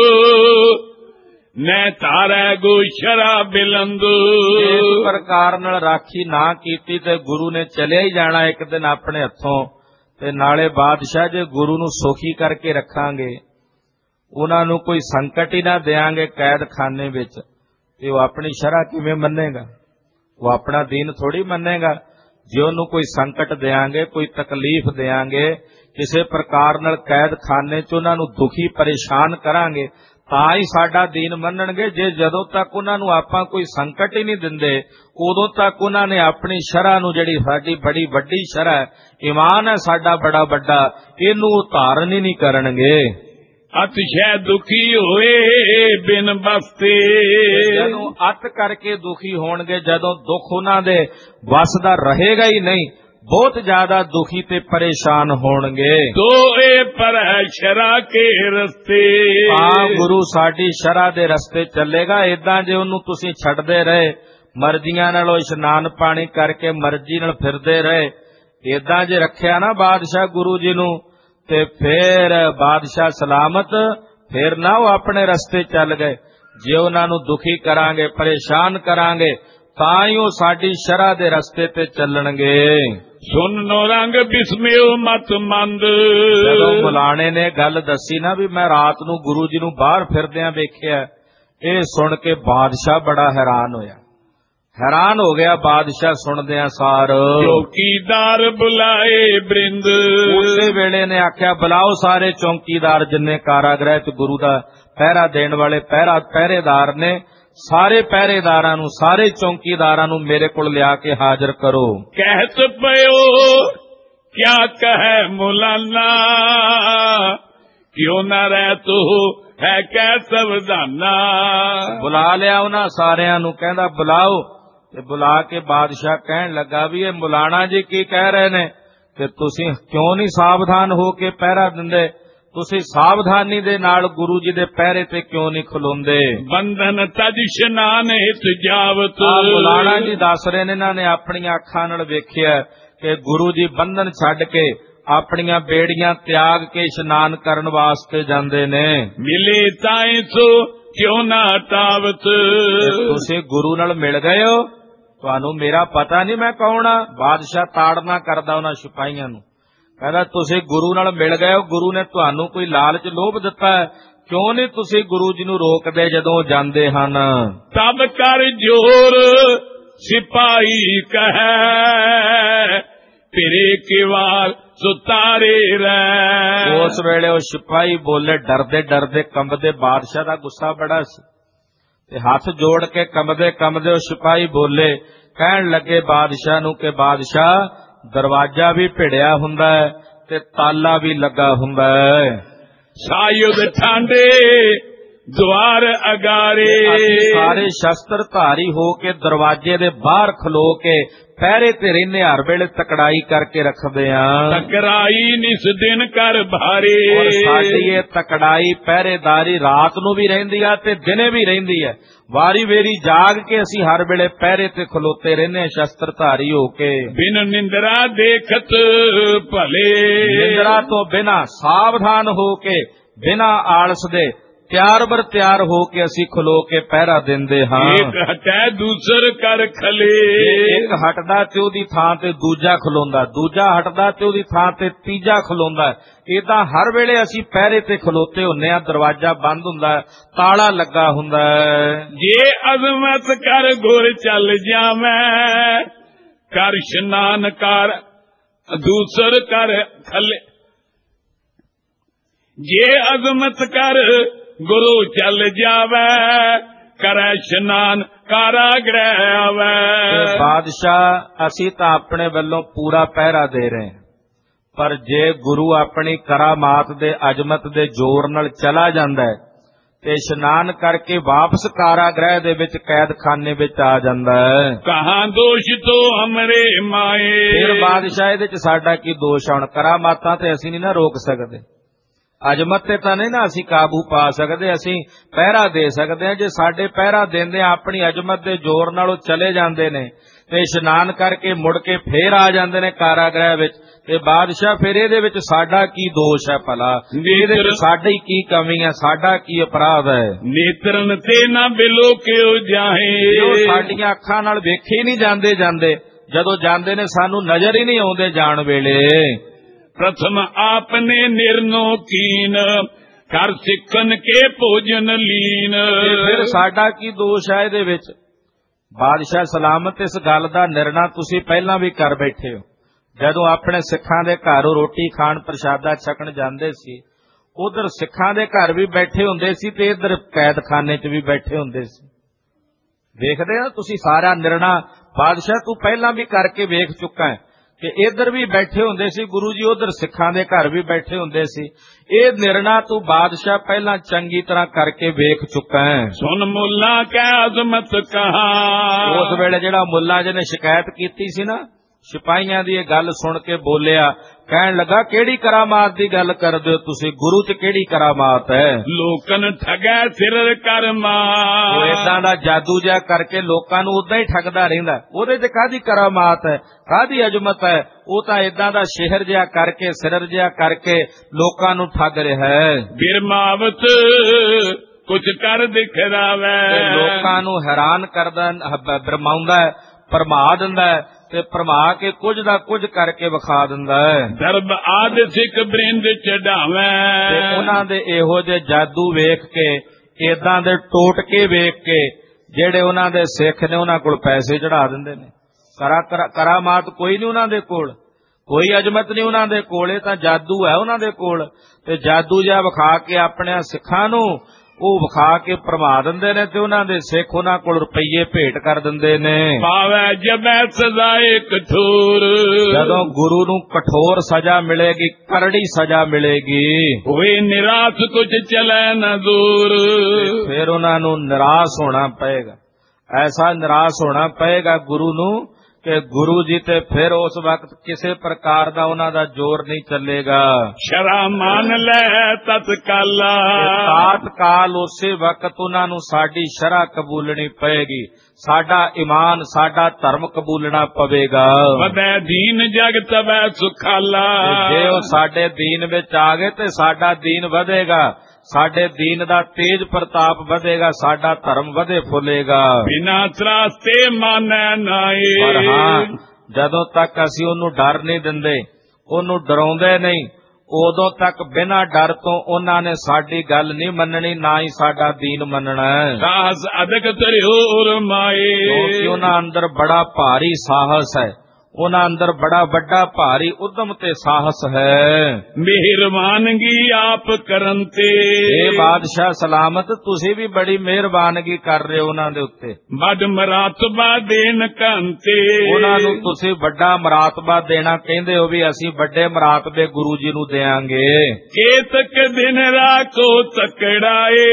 ਨੈ ਤਾਰੈ ਗੋਸ਼ਰਾ ਬਿਲੰਦ। ਇਸ ਪ੍ਰਕਾਰ ਨਾਲ ਰਾਖੀ ਨਾ ਕੀਤੀ ਤੇ ਗੁਰੂ ਨੇ ਚਲਿਆ ਹੀ ਜਾਣਾ ਇੱਕ ਦਿਨ ਆਪਣੇ ਹੱਥੋਂ। ਤੇ ਨਾਲੇ ਬਾਦਸ਼ਾਹ ਜੇ ਗੁਰੂ ਨੂੰ ਸੁਖੀ ਕਰਕੇ ਰੱਖਾਂਗੇ, ਉਹਨਾਂ ਨੂੰ ਕੋਈ ਸੰਕਟ ਹੀ ਨਾ ਦਿਆਂਗੇ ਕੈਦਖਾਨੇ ਵਿੱਚ, ਤੇ ਉਹ ਆਪਣੀ ਸ਼ਰ੍ਹਾ ਕਿਵੇਂ ਮੰਨੇਗਾ? ਉਹ ਆਪਣਾ ਦੀਨ ਥੋੜੀ ਮੰਨੇਗਾ। ਜੇ ਉਹਨੂੰ ਕੋਈ ਸੰਕਟ ਦਿਆਂਗੇ, ਕੋਈ ਤਕਲੀਫ ਦਿਆਂਗੇ, ਕਿਸੇ ਪ੍ਰਕਾਰ ਨਾਲ ਕੈਦਖਾਨੇ 'ਚ ਉਹਨਾਂ ਨੂੰ ਦੁਖੀ ਪਰੇਸ਼ਾਨ ਕਰਾਂਗੇ, ਤਾਂ ਹੀ ਸਾਡਾ ਦੀਨ ਮੰਨਣਗੇ। ਜੇ ਜਦੋਂ ਤੱਕ ਉਹਨਾਂ ਨੂੰ ਆਪਾਂ ਕੋਈ ਸੰਕਟ ਹੀ ਨਹੀਂ ਦਿੰਦੇ, ਉਦੋਂ ਤੱਕ ਉਹਨਾਂ ਨੇ ਆਪਣੀ ਸ਼ਰ੍ਹਾ ਨੂੰ, ਜਿਹੜੀ ਸਾਡੀ ਬੜੀ ਵੱਡੀ ਸ਼ਰ੍ਹਾ ਹੈ, ਈਮਾਨ ਹੈ ਸਾਡਾ ਬੜਾ ਵੱਡਾ, ਇਹਨੂੰ ਉਹ ਧਾਰਨ ਹੀ ਨਹੀਂ ਕਰਨਗੇ। ਅਤਿਸ਼ੈ ਦੁਖੀ ਹੋਏ ਬਿਨ ਬਸਤੇ। ਜਦੋਂ ਅਤ ਕਰਕੇ ਦੁਖੀ ਹੋਣਗੇ, ਜਦੋਂ ਦੁੱਖ ਉਹਨਾਂ ਦੇ ਵੱਸ ਦਾ ਰਹੇਗਾ ਹੀ ਨਹੀਂ, ਬਹੁਤ ਜ਼ਿਆਦਾ ਦੁਖੀ ਤੇ ਪਰੇਸ਼ਾਨ ਹੋਣਗੇ। ਤੋਏ ਪਰ ਸ਼ਰਾ ਕੇ ਰਸਤੇ, ਤਾਂ ਗੁਰੂ ਸਾਡੀ ਸ਼ਰ੍ਹਾ ਦੇ ਰਸਤੇ ਚੱਲੇਗਾ। ਏਦਾਂ ਜੇ ਉਹਨੂੰ ਤੁਸੀਂ ਛੱਡਦੇ ਰਹੇ, ਮਰਜ਼ੀਆਂ ਨਾਲ ਇਸ਼ਨਾਨ ਪਾਣੀ ਕਰਕੇ ਮਰਜ਼ੀ ਨਾਲ ਫਿਰਦੇ ਰਹੇ, ਏਦਾਂ ਜੇ ਰੱਖਿਆ ਨਾ ਬਾਦਸ਼ਾਹ ਗੁਰੂ ਜੀ ਨੂੰ, ਤੇ ਫੇਰ ਬਾਦਸ਼ਾਹ ਸਲਾਮਤ, ਫੇਰ ਨਾ ਉਹ ਆਪਣੇ ਰਸਤੇ ਚੱਲ ਗਏ। ਜੇ ਉਹਨਾਂ ਨੂੰ ਦੁਖੀ ਕਰਾਂਗੇ, ਪਰੇਸ਼ਾਨ ਕਰਾਂਗੇ, ਤਾਂ ਹੀ ਉਹ ਸਾਡੀ ਸ਼ਰ੍ਹਾ ਦੇ ਰਸਤੇ ਤੇ ਚੱਲਣਗੇ। ਸੁਨੋ ਰੰਗ ਬਿਸਮਿਓ ਮਤ ਮੰਦ। ਜਦੋਂ ਮੁਲਾਣੇ ਨੇ ਗੱਲ ਦੱਸੀ ਨਾ ਵੀ ਮੈਂ ਰਾਤ ਨੂੰ ਗੁਰੂ ਜੀ ਨੂੰ ਬਾਹਰ ਫਿਰਦਿਆਂ ਵੇਖਿਆ, ਇਹ ਸੁਣ ਕੇ ਬਾਦਸ਼ਾਹ ਬੜਾ ਹੈਰਾਨ ਹੋਇਆ। ਹੈਰਾਨ ਹੋ ਗਿਆ ਬਾਦਸ਼ਾਹ ਸੁਣਦਿਆਂ ਸਾਰ। ਚੌਕੀਦਾਰ ਬੁਲਾਏ ਬ੍ਰਿੰਦ। ਉਸੇ ਵੇਲੇ ਨੇ ਆਖਿਆ, ਬੁਲਾਓ ਸਾਰੇ ਚੌਕੀਦਾਰ ਜਿੰਨੇ ਕਾਰਾਗ੍ਰਹਿ ਚ ਗੁਰੂ ਦਾ ਪਹਿਰਾ ਦੇਣ ਵਾਲੇ ਪਹਿਰੇਦਾਰ ਨੇ, ਸਾਰੇ ਪਹਿਰੇਦਾਰਾਂ ਨੂੰ, ਸਾਰੇ ਚੌਕੀਦਾਰਾਂ ਨੂੰ ਮੇਰੇ ਕੋਲ ਲਿਆ ਕੇ ਹਾਜ਼ਰ ਕਰੋ। ਕਹਿਤ ਪਇਓ ਕਿਆ ਕਹੈ ਮੁਲਾਨਾ, ਕਿਉਂ ਨਾ ਰਹਿ ਤੂੰ ਹੈ ਕਹਿ ਸਵਧਾਨਾ। ਬੁਲਾ ਲਿਆ ਉਹਨਾਂ ਸਾਰਿਆਂ ਨੂੰ, ਕਹਿੰਦਾ ਬੁਲਾਓ। ਤੇ ਬੁਲਾ ਕੇ ਬਾਦਸ਼ਾਹ ਕਹਿਣ ਲੱਗਾ ਵੀ ਇਹ ਮੁਲਾਣਾ ਜੀ ਕੀ ਕਹਿ ਰਹੇ ਨੇ ਕਿ ਤੁਸੀਂ ਕਿਉਂ ਨਹੀਂ ਸਾਵਧਾਨ ਹੋ ਕੇ ਪਹਿਰਾ ਦਿੰਦੇ? ਤੁਸੀਂ ਸਾਵਧਾਨੀ ਦੇ ਨਾਲ ਗੁਰੂ ਜੀ ਦੇ ਪਹਿਰੇ ਤੇ ਕਿਉਂ ਨਹੀਂ ਖਲੋਂਦੇ? ਬੰਧਨ ਤਜ ਇਸ਼ਨਾਨ ਹਿਤ ਜਾਵਤ। ਮੁਲਾਣਾ ਜੀ ਦੱਸ ਰਹੇ ਨੇ, ਇਹਨਾਂ ਨੇ ਆਪਣੀਆਂ ਅੱਖਾਂ ਨਾਲ ਵੇਖਿਆ ਕਿ ਗੁਰੂ ਜੀ ਬੰਧਨ ਛੱਡ ਕੇ ਆਪਣੀਆਂ ਬੇੜੀਆਂ ਤਿਆਗ ਕੇ ਇਸ਼ਨਾਨ ਕਰਨ ਵਾਸਤੇ ਜਾਂਦੇ ਨੇ। ਮਿਲੇ ਤਾਏ ਸੋ ਕਿਉਂ ਨਾ ਟਾਵਤ। ਤੁਸੀਂ ਗੁਰੂ ਨਾਲ ਮਿਲ ਗਏ ਹੋ, ਤੁਹਾਨੂੰ ਮੇਰਾ ਪਤਾ ਨਹੀਂ ਮੈਂ ਕੌਣ ਆ? ਬਾਦਸ਼ਾਹ ਤਾੜਨਾ ਕਰਦਾ ਉਹਨਾਂ ਸਿਪਾਹੀਆਂ ਨੂੰ, ਕਹਿੰਦਾ ਤੁਸੀਂ ਗੁਰੂ ਨਾਲ ਮਿਲ ਗਏ ਹੋ, ਗੁਰੂ ਨੇ ਤੁਹਾਨੂੰ ਕੋਈ ਲਾਲਚ ਲੋਭ ਦਿੱਤਾ ਹੈ, ਕਿਉਂ ਨਹੀਂ ਤੁਸੀਂ ਗੁਰੂ ਜੀ ਨੂੰ ਰੋਕਦੇ ਜਦੋਂ ਜਾਂਦੇ ਹਨ? ਤਬ ਕਰ ਜੋਰ ਸਿਪਾਹੀ ਕਹੈ, ਤੇਰੇ ਕਿਵਾਰ ਸੁਤਾਰੇ ਰਹਿ। ਉਸ ਵੇਲੇ ਉਹ ਸਿਪਾਹੀ ਬੋਲੇ, ਡਰਦੇ ਡਰਦੇ ਕੰਬਦੇ, ਬਾਦਸ਼ਾਹ ਦਾ ਗੁੱਸਾ ਬੜਾ ਸੀ, ਤੇ ਹੱਥ ਜੋੜ ਕੇ ਕੰਬਦੇ ਕੰਬਦੇ ਉਹ ਸਿਪਾਹੀ ਬੋਲੇ, ਕਹਿਣ ਲੱਗੇ ਬਾਦਸ਼ਾਹ ਨੂੰ ਕਿ ਬਾਦਸ਼ਾਹ, ਦਰਵਾਜ਼ਾ ਵੀ ਭਿੜਿਆ ਹੁੰਦਾ ਹੈ ਤੇ ਤਾਲਾ ਵੀ ਲੱਗਾ ਹੁੰਦਾ ਹੈ। ਸਾਯੁਧ ਠਾਂਡੇ ਦੁਆਰ ਅਗਾਰੇ। ਅਸੀਂ ਸਾਰੇ ਸ਼ਸਤਰ ਧਾਰੀ ਹੋ ਕੇ ਦਰਵਾਜ਼ੇ ਦੇ ਬਾਹਰ ਖਲੋ ਕੇ ਪਹਿਰੇ ਤੇ ਰਹਿੰਦੇ, ਹਰ ਵੇਲੇ ਤਕੜਾਈ ਕਰਕੇ ਰੱਖਦੇ ਆ। ਤਕੜਾਈ ਨਿਸ ਦਿਨ ਕਰ ਭਾਰੇ। ਸਾਡੀ ਇਹ ਤਕੜਾਈ ਪਹਿਰੇਦਾਰੀ ਰਾਤ ਨੂੰ ਵੀ ਰਹਿੰਦੀ ਆ ਤੇ ਦਿਨੇ ਵੀ ਰਹਿੰਦੀ ਹੈ। ਵਾਰੀ ਵੇਰੀ ਜਾਗ ਕੇ ਅਸੀਂ ਹਰ ਵੇਲੇ ਪਹਿਰੇ ਤੇ ਖਲੋਤੇ ਰਹਿੰਦੇ, ਸ਼ਸਤਰ ਧਾਰੀ ਹੋ ਕੇ। ਬਿਨ ਨਿੰਦਰਾ ਦੇਖਤ ਭਲੇ। ਨਿੰਦਰਾ ਤੋਂ ਬਿਨਾਂ ਸਾਵਧਾਨ ਹੋ ਕੇ, ਬਿਨਾਂ ਆਲਸ ਦੇ ਤਿਆਰ ਬਰ ਤਿਆਰ ਹੋ ਕੇ ਅਸੀਂ ਖਲੋ ਕੇ ਪਹਿਰਾ ਦਿੰਦੇ ਹਾਂ। ਇੱਕ ਹਟੈ ਦੂਸਰ ਕਰ ਖਲੇ। ਇੱਕ ਹਟਦਾ ਤੇ ਉਹਦੀ ਥਾਂ ਤੇ ਦੂਜਾ ਖਲੋਂਦਾ, ਦੂਜਾ ਹਟਦਾ ਤੇ ਉਹਦੀ ਥਾਂ ਤੇ ਤੀਜਾ ਖਲੋਂਦਾ। ਏਦਾਂ ਹਰ ਵੇਲੇ ਅਸੀਂ ਪਹਿਰੇ ਤੇ ਖਲੋਤੇ ਹੁੰਨੇ ਆ, ਦਰਵਾਜ਼ਾ ਬੰਦ ਹੁੰਦਾ, ਤਾਲਾ ਲੱਗਾ ਹੁੰਦਾ। ਜੇ ਅਜ਼ਮਤ ਕਰ ਗੁਰ ਚੱਲ ਜਾਵੇਂ, ਕਰ ਇਸ਼ਨਾਨ ਕਰ ਦੂਸਰ ਕਰ ਖਲੇ। ਜੇ ਅਜ਼ਮਤ ਕਰ ਗੁਰੂ ਚੱਲ ਜਾਵੇ, ਕਰੈ ਇਸ਼ਨਾਨ ਕਾਰਾਗ੍ਰਹਿ ਆਵੇ। ਬਾਦਸ਼ਾਹ ਅਸੀਂ ਤਾਂ ਆਪਣੇ ਵੱਲੋਂ ਪੂਰਾ ਪਹਿਰਾ ਦੇ ਰਹੇ ਹਾਂ, ਪਰ ਜੇ ਗੁਰੂ ਆਪਣੀ ਕਰਾਮਾਤ ਦੇ ਅਜ਼ਮਤ ਦੇ ਜ਼ੋਰ ਨਾਲ ਚਲਾ ਜਾਂਦਾ ਹੈ ਤੇ ਇਸ਼ਨਾਨ ਕਰਕੇ ਵਾਪਸ ਕਾਰਾਗ੍ਰਹਿ ਦੇ ਵਿੱਚ ਕੈਦਖਾਨੇ ਵਿੱਚ ਆ ਜਾਂਦਾ ਹੈ। ਕਹਾਂ ਦੋਸ਼ ਤੋ ਹਮਰੇ ਮਾਏ। ਫਿਰ ਬਾਦਸ਼ਾਹ ਇਹਦੇ ਚ ਸਾਡਾ ਕੀ ਦੋਸ਼ ਹੁਣ? ਕਰਾਮਾਤਾਂ ਤੇ ਅਸੀਂ ਨਹੀਂ ਨਾ ਰੋਕ ਸਕਦੇ, ਅਜ਼ਮਤ ਤੇ ਤਾਂ ਨਹੀਂ ਨਾ ਅਸੀਂ ਕਾਬੂ ਪਾ ਸਕਦੇ, ਅਸੀਂ ਪਹਿਰਾ ਦੇ ਸਕਦੇ ਹਾਂ। ਜੇ ਸਾਡੇ ਪਹਿਰਾ ਦਿੰਦੇ ਆਪਣੀ ਅਜ਼ਮਤ ਦੇ ਜ਼ੋਰ ਨਾਲ ਉਹ ਚਲੇ ਜਾਂਦੇ ਨੇ ਤੇ ਇਸ਼ਨਾਨ ਕਰਕੇ ਮੁੜ ਕੇ ਫੇਰ ਆ ਜਾਂਦੇ ਨੇ ਕਾਰਾਗ੍ਰਹਿ ਵਿੱਚ, ਤੇ ਬਾਦਸ਼ਾਹ ਫਿਰ ਇਹਦੇ ਵਿੱਚ ਸਾਡਾ ਕੀ ਦੋਸ਼ ਹੈ ਭਲਾ? ਇਹਦੇ ਵਿੱਚ ਸਾਡੀ ਕੀ ਕਮੀ ਹੈ, ਸਾਡਾ ਕੀ ਅਪਰਾਧ ਹੈ? ਨੇਤਰਨ ਤੇ ਨਾ ਬਿਲੋ ਕਿਉ ਜਾਹੇ। ਉਹ ਸਾਡੀਆਂ ਅੱਖਾਂ ਨਾਲ ਵੇਖੇ ਹੀ ਨਹੀਂ ਜਾਂਦੇ, ਜਦੋਂ ਜਾਂਦੇ ਨੇ ਸਾਨੂੰ ਨਜ਼ਰ ਹੀ ਨਹੀਂ ਆਉਂਦੇ ਜਾਣ ਵੇਲੇ। ਪ੍ਰਥਮ ਆਪਨੇ ਨਿਰਨੋ ਕੀਨ ਕਰ ਸਿੱਖਨ ਕੇ ਭੋਜਨ ਲੀਨ। ਫਿਰ ਸਾਡਾ ਕੀ ਦੋਸ਼ ਹੈ ਇਹਦੇ ਵਿੱਚ? ਬਾਦਸ਼ਾਹ ਸਲਾਮਤ ਇਸ ਗੱਲ ਦਾ ਨਿਰਣਾ ਤੁਸੀਂ ਪਹਿਲਾਂ ਵੀ ਕਰ ਬੈਠੇ ਹੋ। ਜਦੋਂ ਆਪਣੇ ਸਿੱਖਾਂ ਦੇ ਘਰ ਰੋਟੀ ਖਾਣ ਪ੍ਰਸ਼ਾਦਾ ਛਕਣ ਜਾਂਦੇ ਸੀ, ਉਧਰ ਸਿੱਖਾਂ ਦੇ ਘਰ ਵੀ ਬੈਠੇ ਹੁੰਦੇ ਸੀ ਤੇ ਇਧਰ ਕੈਦਖਾਨੇ 'ਚ ਵੀ ਬੈਠੇ ਹੁੰਦੇ ਸੀ। ਵੇਖਦੇ ਹੋ ਤੁਸੀਂ ਸਾਰਾ ਨਿਰਣਾ ਬਾਦਸ਼ਾਹ ਤੂੰ ਪਹਿਲਾਂ ਵੀ ਕਰਕੇ ਵੇਖ ਚੁੱਕਾ ਹੈ ਕਿ ਇਧਰ ਵੀ ਬੈਠੇ ਹੁੰਦੇ ਸੀ ਗੁਰੂ ਜੀ, ਉਧਰ ਸਿੱਖਾਂ ਦੇ ਘਰ ਵੀ ਬੈਠੇ ਹੁੰਦੇ ਸੀ। ਇਹ ਨਿਰਣਾ ਤੂੰ ਬਾਦਸ਼ਾਹ ਪਹਿਲਾਂ ਚੰਗੀ ਤਰ੍ਹਾਂ ਕਰਕੇ ਵੇਖ ਚੁੱਕਾ ਹੈ। ਸੁਨ ਮੁੱਲਾ ਕੈ ਅਜ਼ਮਤ ਕਹਾ। ਉਸ ਵੇਲੇ ਜਿਹੜਾ ਮੁੱਲਾ ਜਿਹਨੇ ਸ਼ਿਕਾਇਤ ਕੀਤੀ ਸੀ ਨਾ, ਸਿਪਾਹੀਆਂ ਦੀ ਇਹ ਗੱਲ ਸੁਣ ਕੇ ਬੋਲਿਆ, ਕਹਿਣ ਲੱਗਾ ਕਿਹੜੀ ਕਰਾਮਾਤ ਦੀ ਗੱਲ ਕਰਦੇ ਹੋ ਤੁਸੀਂ? ਗੁਰੂ 'ਚ ਕਿਹੜੀ ਕਰਾਮਾਤ ਹੈ? ਲੋਕਨ ਠਗੈ ਸਿਰ ਕਰਮਾ। ਉਹ ਏਦਾਂ ਦਾ ਜਾਦੂ ਜਿਹਾ ਕਰਕੇ ਲੋਕਾਂ ਨੂੰ ਉਦਾਂ ਹੀ ਠੱਗਦਾ ਰਹਿੰਦਾ, ਉਹਦੇ 'ਚ ਕਾਹਦੀ ਕਰਾਮਾਤ ਹੈ, ਕਾਹਦੀ ਅਜ਼ਮਤ ਹੈ? ਉਹ ਤਾਂ ਏਦਾਂ ਦਾ ਸ਼ਹਿਰ ਜਿਹਾ ਕਰਕੇ, ਸਿਰ ਜਿਹਾ ਕਰਕੇ ਲੋਕਾਂ ਨੂੰ ਠੱਗ ਰਿਹਾ ਹੈ। ਬਿਰਮਾਵਤ ਕੁਝ ਕਰ ਦਿਖਰਾਵੇ। ਲੋਕਾਂ ਨੂੰ ਹੈਰਾਨ ਕਰਦਾ, ਬਰਮਾਉਂਦਾ, ਭਰਮਾ ਦਿੰਦਾ ਤੇ ਭਰਮਾ ਕੇ ਕੁਝ ਦਾ ਕੁਝ ਕਰਕੇ ਵਿਖਾ ਦਿੰਦਾ ਹੈ। ਦਰਬ ਆਦ ਸਿੱਖ ਬ੍ਰਿੰਦ ਚੜਾਵੇ। ਤੇ ਉਹਨਾਂ ਦੇ ਇਹੋ ਜਿਹੇ ਜਾਦੂ ਵੇਖ ਕੇ, ਏਦਾਂ ਦੇ ਟੋਟਕੇ ਵੇਖ ਕੇ ਜਿਹੜੇ ਉਹਨਾਂ ਦੇ ਸਿੱਖ ਨੇ ਉਹਨਾਂ ਕੋਲ ਪੈਸੇ ਚੜਾ ਦਿੰਦੇ ਨੇ। ਕਰਾਮਾਤ ਕੋਈ ਨਹੀਂ ਉਹਨਾਂ ਦੇ ਕੋਲ, ਕੋਈ ਅਜ਼ਮਤ ਨਹੀਂ ਉਹਨਾਂ ਦੇ ਕੋਲ, ਇਹ ਤਾਂ ਜਾਦੂ ਹੈ ਉਹਨਾਂ ਦੇ ਕੋਲ। ਤੇ ਜਾਦੂ ਜਿਹਾ ਵਿਖਾ ਕੇ ਆਪਣੇ ਸਿੱਖਾਂ ਨੂੰ ਉਹ ਵਿਖਾ ਕੇ ਭਰਮਾ ਦਿੰਦੇ ਨੇ ਤੇ ਉਹਨਾਂ ਦੇ ਸਿੱਖ ਉਹਨਾਂ ਕੋਲ ਰੁਪਈਏ ਭੇਟ ਕਰ ਦਿੰਦੇ ਨੇ। ਪਾਵੈ ਜਬੈ ਸਜ਼ਾਏ ਕਠੋਰ। ਜਦੋਂ ਗੁਰੂ ਨੂੰ ਕਠੋਰ ਸਜ਼ਾ ਮਿਲੇਗੀ, ਕਰੜੀ ਸਜ਼ਾ ਮਿਲੇਗੀ, ਹੋਏ ਨਿਰਾਸ਼ ਕੁਝ ਚਲੇ ਨਾ ਦੂਰ। ਫਿਰ ਉਹਨਾਂ ਨੂੰ ਨਿਰਾਸ਼ ਹੋਣਾ ਪਏਗਾ, ਐਸਾ ਨਿਰਾਸ਼ ਹੋਣਾ ਪਏਗਾ ਗੁਰੂ ਨੂੰ ਕਿ ਗੁਰੂ ਜੀ ਤੇ ਫਿਰ ਉਸ ਵਕਤ ਕਿਸੇ ਪ੍ਰਕਾਰ ਦਾ ਉਹਨਾਂ ਦਾ ਜ਼ੋਰ ਨਹੀਂ ਚੱਲੇਗਾ। ਸ਼ਰਾ ਮੰਨ ਲੈ ਤਤਕਾਲਾ। ਤਾਤਕਾਲ ਉਸੇ ਵਕਤ ਉਹਨਾਂ ਨੂੰ ਸਾਡੀ ਸ਼ਰ੍ਹਾ ਕਬੂਲਣੀ ਪਏਗੀ, ਸਾਡਾ ਈਮਾਨ, ਸਾਡਾ ਧਰਮ ਕਬੂਲਣਾ ਪਵੇਗਾ। ਵਧੈ ਦੀਨ ਜਗ ਤਵੈ ਸੁਖਾਲਾ। ਜੇ ਉਹ ਸਾਡੇ ਦੀਨ ਵਿੱਚ ਆ ਗਏ ਤੇ ਸਾਡਾ ਦੀਨ ਵਧੇਗਾ, ਸਾਡੇ ਦੀਨ ਦਾ ਤੇਜ ਪ੍ਰਤਾਪ ਵਧੇਗਾ, ਸਾਡਾ ਧਰਮ ਵਧੇ ਫੁੱਲੇਗਾ। ਬਿਨਾ ਤਰਾਸਤੇ ਮਾਨੈ ਨਾਏ। ਪਰ ਹਾਂ, ਜਦੋਂ ਤੱਕ ਅਸੀਂ ਉਹਨੂੰ ਡਰ ਨਹੀਂ ਦਿੰਦੇ, ਉਹਨੂੰ ਡਰਾਉਂਦੇ ਨਹੀਂ, ਉਦੋਂ ਤੱਕ ਬਿਨਾਂ ਡਰ ਤੋਂ ਉਹਨਾਂ ਨੇ ਸਾਡੀ ਗੱਲ ਨਹੀਂ ਮੰਨਣੀ, ਨਾ ਹੀ ਸਾਡਾ ਦੀਨ ਮੰਨਣਾ ਹੈ। ਸਾਹਸ ਅਦਕ ਧਰਿਓ ਮਾਏ। ਕਿਉਂਕਿ ਉਹਨਾਂ ਅੰਦਰ ਬੜਾ ਭਾਰੀ ਸਾਹਸ ਹੈ, ਉਹਨਾਂ ਅੰਦਰ ਬੜਾ ਵੱਡਾ ਭਾਰੀ ਉਦਮ ਤੇ ਸਾਹਸ ਹੈ। ਮਿਹਰਬਾਨਗੀ ਆਪ ਕਰਨ ਤੇ। ਇਹ ਬਾਦਸ਼ਾਹ ਸਲਾਮਤ ਤੁਸੀਂ ਵੀ ਬੜੀ ਮਿਹਰਬਾਨਗੀ ਕਰ ਰਹੇ ਹੋ ਉਹਨਾਂ ਦੇ ਉੱਤੇ। ਵੱਡ ਮਰਾਤਬਾ ਦੇਣ ਕੰਤੇ। ਉਹਨਾਂ ਨੂੰ ਤੁਸੀਂ ਵੱਡਾ ਮਰਾਤਬਾ ਦੇਣਾ ਕਹਿੰਦੇ ਹੋ ਵੀ ਅਸੀਂ ਵੱਡੇ ਮਰਾਤਬੇ ਗੁਰੂ ਜੀ ਨੂੰ ਦੇਾਂਗੇ। ਕੇਤਕ ਦਿਨ ਰਾਖੋ ਤਕੜਾਏ।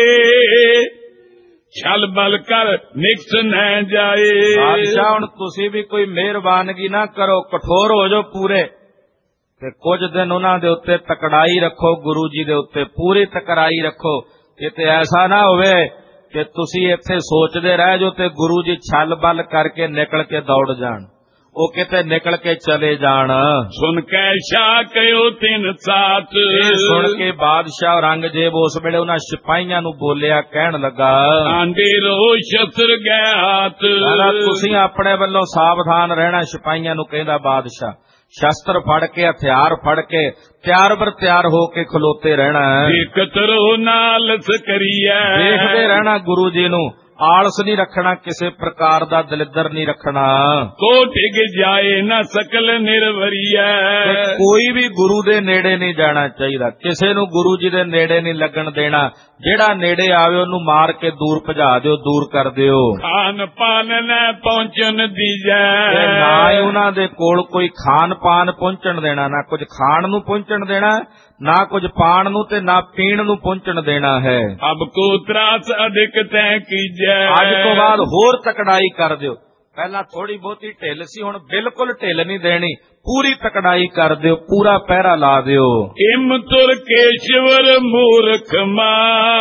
ਛਲ ਬਲ ਕਰ ਨਿਕਸ न ਜਾਏ। ਬਾਦਸ਼ਾਹ ਹੁਣ ਤੁਸੀਂ ਵੀ ਕੋਈ ਮਿਹਰਬਾਨਗੀ ਨਾ ਕਰੋ, ਕਠੋਰ ਹੋ ਜਾਓ ਪੂਰੇ, ਤੇ ਕੁਝ ਦਿਨ ਉਹਨਾਂ ਦੇ ਉੱਤੇ ਤਕੜਾਈ ਰੱਖੋ, ਗੁਰੂ ਜੀ ਦੇ ਉੱਤੇ ਪੂਰੀ ਤਕੜਾਈ ਰੱਖੋ। ਕਿਤੇ ਐਸਾ ਨਾ ਹੋਵੇ ਕਿ ਤੁਸੀਂ ਇੱਥੇ ਸੋਚਦੇ ਰਹਿ ਜਾਓ ਤੇ ਗੁਰੂ ਜੀ ਛਲ ਬਲ ਕਰਕੇ ਨਿਕਲ ਕੇ ਦੌੜ ਜਾਣ, ਉਹ ਕਿਤੇ ਨਿਕਲ ਕੇ ਚਲੇ ਜਾਣ। ਸੁਣ ਕੇ ਸ਼ਾਹ ਕਹਿਓ ਤਿੰਨ ਸਾਥ। ਸੁਣ ਕੇ ਬਾਦਸ਼ਾਹ ਔਰੰਗਜ਼ੇਬ ਉਸ ਵੇਲੇ ਉਹਨਾਂ ਸਿਪਾਹੀਆਂ ਨੂੰ ਬੋਲਿਆ, ਕਹਿਣ ਲੱਗਾ, ਆਂਦੇ ਰੋ ਸ਼ਸਤਰ ਗਏ ਹੱਥ। ਤੁਸੀਂ ਆਪਣੇ ਵੱਲੋਂ ਸਾਵਧਾਨ ਰਹਿਣਾ। ਸਿਪਾਹੀਆਂ ਨੂੰ ਕਹਿੰਦਾ ਬਾਦਸ਼ਾਹ, ਸ਼ਸਤਰ ਫੜ ਕੇ, ਹਥਿਆਰ ਫੜ ਕੇ ਤਿਆਰ ਬਰ ਤਿਆਰ ਹੋ ਕੇ ਖਲੋਤੇ ਰਹਿਣਾ। ਇਕਤਰੋ ਨਾਲ ਸਕਰੀਐ। ਦੇਖਦੇ ਰਹਿਣਾ ਗੁਰੂ ਜੀ ਨੂੰ, ਆਲਸ ਨਹੀਂ ਰੱਖਣਾ, ਕਿਸੇ ਪ੍ਰਕਾਰ ਦਾ ਦਲਿੱਦਰ ਨਹੀਂ ਰੱਖਣਾ। ਕੋ ਟਿਕ ਜਾਏ ਨਾ ਸਕਲ ਨਿਰਵਰੀਐ। ਤੇ ਕੋਈ ਵੀ ਗੁਰੂ ਦੇ ਨੇੜੇ ਨਹੀਂ ਜਾਣਾ ਚਾਹੀਦਾ, ਕਿਸੇ ਨੂੰ ਗੁਰੂ ਜੀ ਦੇ ਨੇੜੇ ਨਹੀਂ ਲੱਗਣ ਦੇਣਾ। ਜਿਹੜਾ ਨੇੜੇ ਆਵੇ ਉਹਨੂੰ ਮਾਰ ਕੇ ਦੂਰ ਭਜਾ ਦਿਓ, ਦੂਰ ਕਰ ਦਿਓ। ਖਾਨ ਪਾਨ ਨਾ ਪਹੁੰਚਣ ਦੀਜੈ। ਨਾ ਹੀ ਉਹਨਾਂ ਦੇ ਕੋਲ ਕੋਈ ਖਾਨ ਪਾਨ ਪਹੁੰਚਣ ਦੇਣਾ, ਨਾ ਕੁਝ ਖਾਣ ਨੂੰ ਪਹੁੰਚਣ ਦੇਣਾ, ਨਾ ਕੁਝ ਪਾਣ ਨੂੰ ਤੇ ਨਾ ਪੀਣ ਨੂੰ ਪਹੁੰਚਣ ਦੇਣਾ ਹੈ। ਅਬ ਕੋ ਤਰਾਸ ਅਧਿਕ ਤੈ ਕੀਜੈ। ਅੱਜ ਤੋਂ ਬਾਅਦ ਹੋਰ ਤਕੜਾਈ ਕਰ ਦਿਓ। ਪਹਿਲਾਂ ਥੋੜੀ ਬਹੁਤੀ ਢਿੱਲ ਸੀ, ਹੁਣ ਬਿਲਕੁਲ ਢਿੱਲ ਨਹੀਂ ਦੇਣੀ, ਪੂਰੀ ਤਕੜਾਈ ਕਰ ਦਿਓ, ਪੂਰਾ ਪਹਿਰਾ ਲਾ ਦਿਓ। ਇਮ ਤੁਰ ਕੇਸ਼ਵਰ ਮੂਰਖ ਮਾ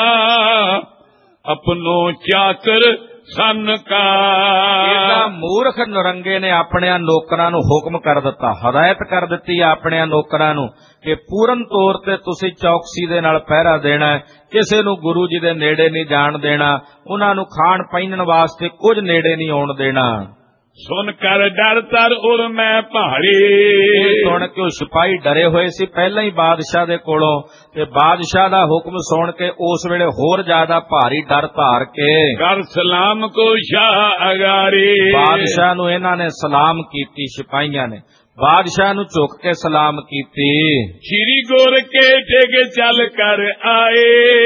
ਆਪਣੋ ਚਾਕਰ ਸਨ ਕਾ। ਇਹਦਾ ਮੂਰਖ ਨਰੰਗੇ ਨੇ ਆਪਣਿਆਂ ਨੌਕਰਾਂ ਨੂੰ ਹੁਕਮ ਕਰ ਦਿੱਤਾ, ਹਦਾਇਤ ਕਰ ਦਿੱਤੀ ਆਪਣਿਆਂ ਨੌਕਰਾਂ ਨੂੰ ਕਿ ਪੂਰਨ ਤੌਰ ਤੇ ਤੁਸੀਂ ਚੌਕਸੀ ਦੇ ਨਾਲ ਪਹਿਰਾ ਦੇਣਾ, ਕਿਸੇ ਨੂੰ ਗੁਰੂ ਜੀ ਦੇ ਨੇੜੇ ਨਹੀਂ ਜਾਣ ਦੇਣਾ, ਉਹਨਾਂ ਨੂੰ ਖਾਣ ਪਹਿਨਣ ਵਾਸਤੇ ਕੁਝ ਨੇੜੇ ਨਹੀਂ ਆਉਣ ਦੇਣਾ। ਸੁਣ ਕਰ ਡਰ ਤਰ ਉਰ ਮੈਂ ਭਾਰੀ। ਸੁਣ ਕੇ ਉਹ ਸਿਪਾਹੀ ਡਰੇ ਹੋਏ ਸੀ ਪਹਿਲਾਂ ਹੀ ਬਾਦਸ਼ਾਹ ਦੇ ਕੋਲੋਂ, ਤੇ ਬਾਦਸ਼ਾਹ ਦਾ ਹੁਕਮ ਸੁਣ ਕੇ ਉਸ ਵੇਲੇ ਹੋਰ ਜ਼ਿਆਦਾ ਭਾਰੀ ਡਰ ਧਾਰ ਕੇ ਕਰ ਸਲਾਮ ਕੋ ਸ਼ਾਹ ਅਗਾਰੀ। ਬਾਦਸ਼ਾਹ ਨੂੰ ਇਹਨਾਂ ਨੇ ਸਲਾਮ ਕੀਤੀ, ਸਿਪਾਹੀਆਂ ਨੇ ਬਾਦਸ਼ਾਹ ਨੂੰ ਝੁਕ ਕੇ ਸਲਾਮ ਕੀਤੀ। ਸ਼੍ਰੀ ਗੁਰ ਕੇ ਟਿਕ ਚੱਲ ਕਰ ਆਏ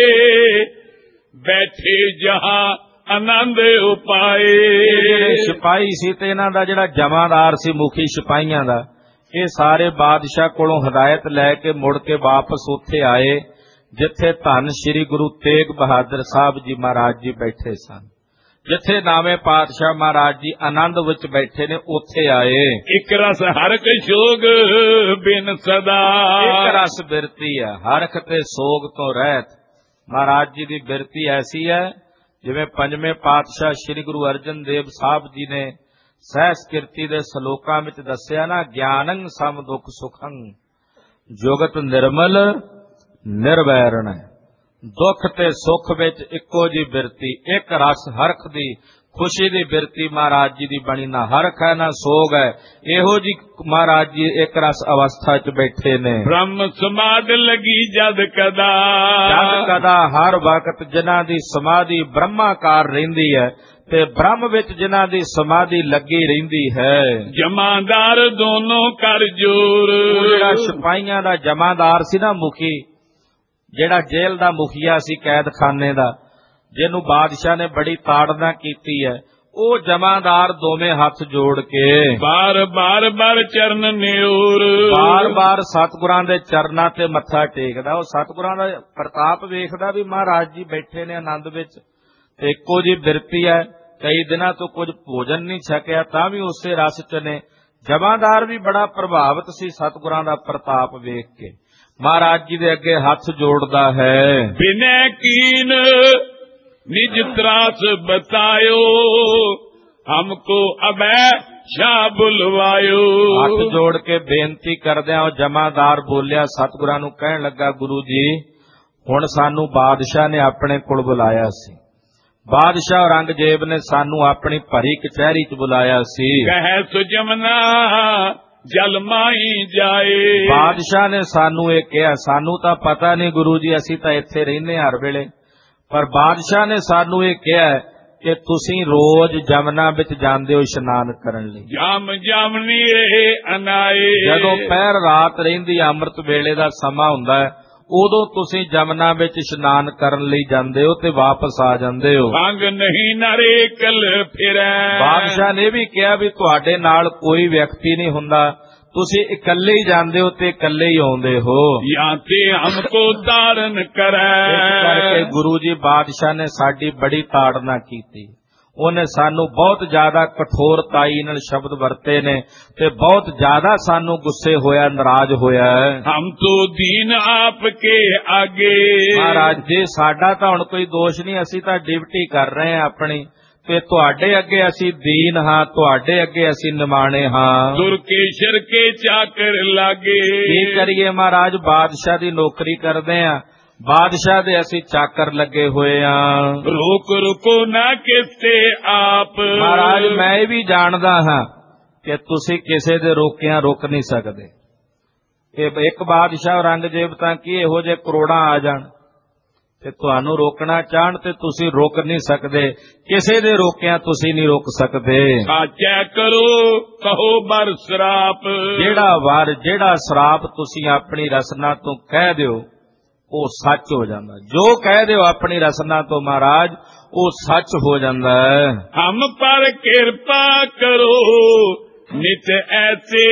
ਬੈਠੇ ਜਹਾਂ ਆਨੰਦ ਉਪਾਏ। ਜਿਹੜੇ ਸਿਪਾਹੀ ਸੀ ਤੇ ਇਹਨਾਂ ਦਾ ਜਿਹੜਾ ਜਮਾਦਾਰ ਸੀ, ਮੁਖੀ ਸਿਪਾਹੀਆਂ ਦਾ, ਇਹ ਸਾਰੇ ਬਾਦਸ਼ਾਹ ਕੋਲੋਂ ਹਦਾਇਤ ਲੈ ਕੇ ਮੁੜ ਕੇ ਵਾਪਸ ਉੱਥੇ ਆਏ ਜਿੱਥੇ ਧੰਨ ਸ੍ਰੀ ਗੁਰੂ ਤੇਗ ਬਹਾਦਰ ਸਾਹਿਬ ਜੀ ਮਹਾਰਾਜ ਜੀ ਬੈਠੇ ਸਨ, ਜਿੱਥੇ ਨਾਵੇਂ ਪਾਤਸ਼ਾਹ ਮਹਾਰਾਜ ਜੀ ਆਨੰਦ ਵਿੱਚ ਬੈਠੇ ਨੇ, ਉੱਥੇ ਆਏ। ਇੱਕ ਰਸ ਹਰਕ ਸ਼ੋਗ ਬਿਨ ਸਦਾ। ਇੱਕ ਰਸ ਬਿਰਤੀ ਹੈ, ਹਰਖ ਤੇ ਸੋਗ ਤੋਂ ਰਹਿਤ। ਮਹਾਰਾਜ ਜੀ ਦੀ ਬਿਰਤੀ ਐਸੀ ਹੈ ਜਿਵੇਂ ਪੰਜਵੇਂ ਪਾਤਸ਼ਾਹ ਸ੍ਰੀ ਗੁਰੂ ਅਰਜਨ ਦੇਵ ਸਾਹਿਬ ਜੀ ਨੇ ਸਹਿਸ ਕੀਰਤੀ ਦੇ ਸ਼ਲੋਕਾਂ ਵਿੱਚ ਦੱਸਿਆ ਨਾ, ਗਿਆਨੰ ਸਮ ਦੁਖ ਸੁਖੰ ਜੁਗਤ ਨਿਰਮਲ ਨਿਰਵੈਰਣ। ਦੁੱਖ ਤੇ ਸੁੱਖ ਵਿੱਚ ਇੱਕੋ ਜੀ ਬਿਰਤੀ, ਇੱਕ ਰਸ ਹਰਖ ਦੀ ਖੁਸ਼ੀ ਦੀ ਬਿਰਤੀ ਮਹਾਰਾਜ ਜੀ ਦੀ ਬਣੀ, ਨਾ ਹਰਖ ਹੈ ਨਾ ਸੋਗ ਹੈ। ਇਹੋ ਜੀ ਮਹਾਰਾਜ ਜੀ ਇੱਕ ਰਸ ਅਵਸਥਾ 'ਚ ਬੈਠੇ ਨੇ। ਬ੍ਰਹਮ ਸਮਾਧ ਲਗੀ ਜਦ ਕਦਾ। ਜਦ ਕਦਾ ਹਰ ਵਕਤ ਜਿਨ੍ਹਾਂ ਦੀ ਸਮਾਧੀ ਬ੍ਰਹਮਾਕਾਰ ਰਹਿੰਦੀ ਹੈ ਤੇ ਬ੍ਰਹਮ ਵਿੱਚ ਜਿਨ੍ਹਾਂ ਦੀ ਸਮਾਧੀ ਲੱਗੀ ਰਹਿੰਦੀ ਹੈ। ਜਮਾਦਾਰ ਦੋਨੋਂ ਕਰ ਜੋਰ। ਜਿਹੜਾ ਸਿਪਾਹੀਆਂ ਦਾ ਜਮਾਦਾਰ ਸੀ ਨਾ, ਮੁਖੀ, ਜਿਹੜਾ ਜੇਲ੍ਹ ਦਾ ਮੁਖੀਆ ਸੀ ਕੈਦਖਾਨੇ ਦਾ, ਜਿਹਨੂੰ ਬਾਦਸ਼ਾਹ ਨੇ ਬੜੀ ਤਾੜਨਾ ਕੀਤੀ ਹੈ, ਉਹ ਜਮਾਦਾਰ ਦੋਵੇਂ ਹੱਥ ਜੋੜ ਕੇ ਬਾਰ ਚਰਨ ਨਿਉਰ, ਬਾਰ ਸਤਿਗੁਰਾਂ ਦੇ ਚਰਨਾਂ ਤੇ ਮੱਥਾ ਟੇਕਦਾ। ਉਹ ਸਤਿਗੁਰਾਂ ਦਾ ਪ੍ਰਤਾਪ ਵੇਖਦਾ ਵੀ ਮਹਾਰਾਜ ਜੀ ਬੈਠੇ ਨੇ ਆਨੰਦ ਵਿੱਚ, ਤੇ ਇੱਕੋ ਜੀ ਬਿਰਤੀ ਹੈ, ਕਈ ਦਿਨਾਂ ਤੋਂ ਕੁਝ ਭੋਜਨ ਨਹੀਂ ਛਕਿਆ ਤਾਂ ਵੀ ਉਸੇ ਰਸ ਚ ਨੇ। ਜਮਾਦਾਰ ਵੀ ਬੜਾ ਪ੍ਰਭਾਵਿਤ ਸੀ ਸਤਿਗੁਰਾਂ ਦਾ ਪ੍ਰਤਾਪ ਵੇਖ ਕੇ, ਮਹਾਰਾਜ ਜੀ ਦੇ ਅੱਗੇ ਹੱਥ ਜੋੜਦਾ ਹੈ। ਬਿਨੈ ਕੀਨ ਨਿਜ ਤਰਾਸ ਬਤਾਇਓ ਹਮਕੋ ਅਬੈ ਸ਼ਾਹ ਬੁਲਵਾਇਓ। ਹੱਥ ਜੋੜ ਕੇ ਬੇਨਤੀ ਕਰਦਿਆਂ ਉਹ ਜਮਾਦਾਰ ਬੋਲਿਆ, ਸਤਿਗੁਰਾਂ ਨੂੰ ਕਹਿਣ ਲੱਗਾ, ਗੁਰੂ ਜੀ ਹੁਣ ਸਾਨੂੰ ਬਾਦਸ਼ਾਹ ਨੇ ਆਪਣੇ ਕੋਲ ਬੁਲਾਇਆ ਸੀ, ਬਾਦਸ਼ਾਹ ਔਰੰਗਜ਼ੇਬ ਨੇ ਸਾਨੂੰ ਆਪਣੀ ਭਰੀ ਕਚਹਿਰੀ 'ਚ ਬੁਲਾਇਆ ਸੀ। ਕਹਿ ਸੁਜਮਨਾ ਜਲ ਮਾਈ ਜਾਏ। ਬਾਦਸ਼ਾਹ ਨੇ ਸਾਨੂੰ ਇਹ ਕਿਹਾ, ਸਾਨੂੰ ਤਾਂ ਪਤਾ ਨਹੀਂ ਗੁਰੂ ਜੀ, ਅਸੀਂ ਤਾਂ ਇੱਥੇ ਰਹਿੰਦੇ ਹਰ ਵੇਲੇ, ਪਰ ਬਾਦਸ਼ਾਹ ਨੇ ਸਾਨੂੰ ਇਹ ਕਿਹਾ ਕਿ ਤੁਸੀਂ ਰੋਜ਼ ਜਮਨਾ ਵਿੱਚ ਜਾਂਦੇ ਹੋ ਇਸ਼ਨਾਨ ਕਰਨ ਲਈ। ਜਾਮਨੀ ਇਹ ਅਨਾਏ। ਜਦੋਂ ਪਹਿਰ ਰਾਤ ਰਹਿੰਦੀ, ਅੰਮ੍ਰਿਤ ਵੇਲੇ ਦਾ ਸਮਾਂ ਹੁੰਦਾ ਹੈ, ਉਦੋਂ ਤੁਸੀਂ ਜਮਨਾ ਵਿੱਚ ਇਸ਼ਨਾਨ ਕਰਨ ਲਈ ਜਾਂਦੇ ਹੋ ਤੇ ਵਾਪਸ ਆ ਜਾਂਦੇ ਹੋ। ਸੰਗ ਨਹੀਂ ਨਰੇ ਕਲ ਫਿਰੈ। ਬਾਦਸ਼ਾਹ ਨੇ ਵੀ ਕਿਹਾ ਵੀ ਤੁਹਾਡੇ ਨਾਲ ਕੋਈ ਵਿਅਕਤੀ ਨਹੀਂ ਹੁੰਦਾ, ਤੁਸੀਂ ਇਕੱਲੇ ਹੀ ਜਾਂਦੇ ਹੋ ਤੇ ਇਕੱਲੇ ਹੀ ਆਉਂਦੇ ਹੋ। ਜਾਂ ਤੇ ਹਮਕੋ ਤਾਰਨ ਕਰੈ। ਇਸ ਕਰਕੇ ਗੁਰੂ ਜੀ ਬਾਦਸ਼ਾਹ ਨੇ ਸਾਡੀ ਬੜੀ ਤਾੜਨਾ ਕੀਤੀ, ਉਹਨੇ ਸਾਨੂੰ ਬਹੁਤ ਜ਼ਿਆਦਾ ਕਠੋਰਤਾਈ ਨਾਲ ਸ਼ਬਦ ਵਰਤੇ ਨੇ ਤੇ ਬਹੁਤ ਜ਼ਿਆਦਾ ਸਾਨੂੰ ਗੁੱਸੇ ਹੋਇਆ, ਨਾਰਾਜ਼ ਹੋਇਆ। ਹਮ ਤੋ ਦੀਨ ਆਪ ਕੇ ਆਗੇ। ਮਹਾਰਾਜ ਜੀ ਸਾਡਾ ਤਾਂ ਹੁਣ ਕੋਈ ਦੋਸ਼ ਨਹੀਂ, ਅਸੀਂ ਤਾਂ ਡਿਊਟੀ ਕਰ ਰਹੇ ਹਾਂ ਆਪਣੀ, ਤੇ ਤੁਹਾਡੇ ਅੱਗੇ ਅਸੀਂ ਦੀਨ ਹਾਂ, ਤੁਹਾਡੇ ਅੱਗੇ ਅਸੀਂ ਨਿਮਾਣੇ ਹਾਂ। ਦੁਰਕੇਸ਼ਰ ਕੇ ਚਾਕਰ ਲਾਗੇ। ਕੀ ਕਰੀਏ ਮਹਾਰਾਜ, ਬਾਦਸ਼ਾਹ ਦੀ ਨੌਕਰੀ ਕਰਦੇ ਆ, ਬਾਦਸ਼ਾਹ ਦੇ ਅਸੀਂ ਚਾਕਰ ਲੱਗੇ ਹੋਏ ਆ। ਰੁਕੋ ਨਾ ਕਿਸੇ ਆਪ। ਮਹਾਰਾਜ ਮੈਂ ਇਹ ਵੀ ਜਾਣਦਾ ਹਾਂ ਕਿ ਤੁਸੀਂ ਕਿਸੇ ਦੇ ਰੋਕਿਆਂ ਰੁਕ ਨਹੀਂ ਸਕਦੇ। ਇਹ ਇੱਕ ਬਾਦਸ਼ਾਹ ਔਰੰਗਜ਼ੇਬ ਤਾਂ ਕੀ ਇਹੋ ਜਿਹੇ ਕਰੋੜਾਂ ਆ ਜਾਣ ਤੇ ਤੁਹਾਨੂੰ ਰੋਕਣਾ ਚਾਹਣ ਤੇ ਤੁਸੀਂ ਰੋਕ ਨਹੀਂ ਸਕਦੇ, ਕਿਸੇ ਦੇ ਰੋਕਿਆਂ ਤੁਸੀਂ ਨਹੀਂ ਰੋਕ ਸਕਦੇ। ਸਾਚੈ ਕਰੋ ਕਹੋ ਬਰ ਸਰਾਪ, ਜਿਹੜਾ ਸਰਾਪ ਤੁਸੀਂ ਆਪਣੀ ਰਸਨਾ ਤੋਂ ਕਹਿ ਦਿਓ ਉਹ ਸੱਚ ਹੋ ਜਾਂਦਾ। ਜੋ ਕਹਿ ਦਿਓ ਆਪਣੀ ਰਸਨਾ ਤੋਂ ਮਹਾਰਾਜ ਉਹ ਸੱਚ ਹੋ ਜਾਂਦਾ ਹੈ। ਹਮ ਪਰ ਕਿਰਪਾ ਕਰੋ ਨਿਤ ਐਸੇ,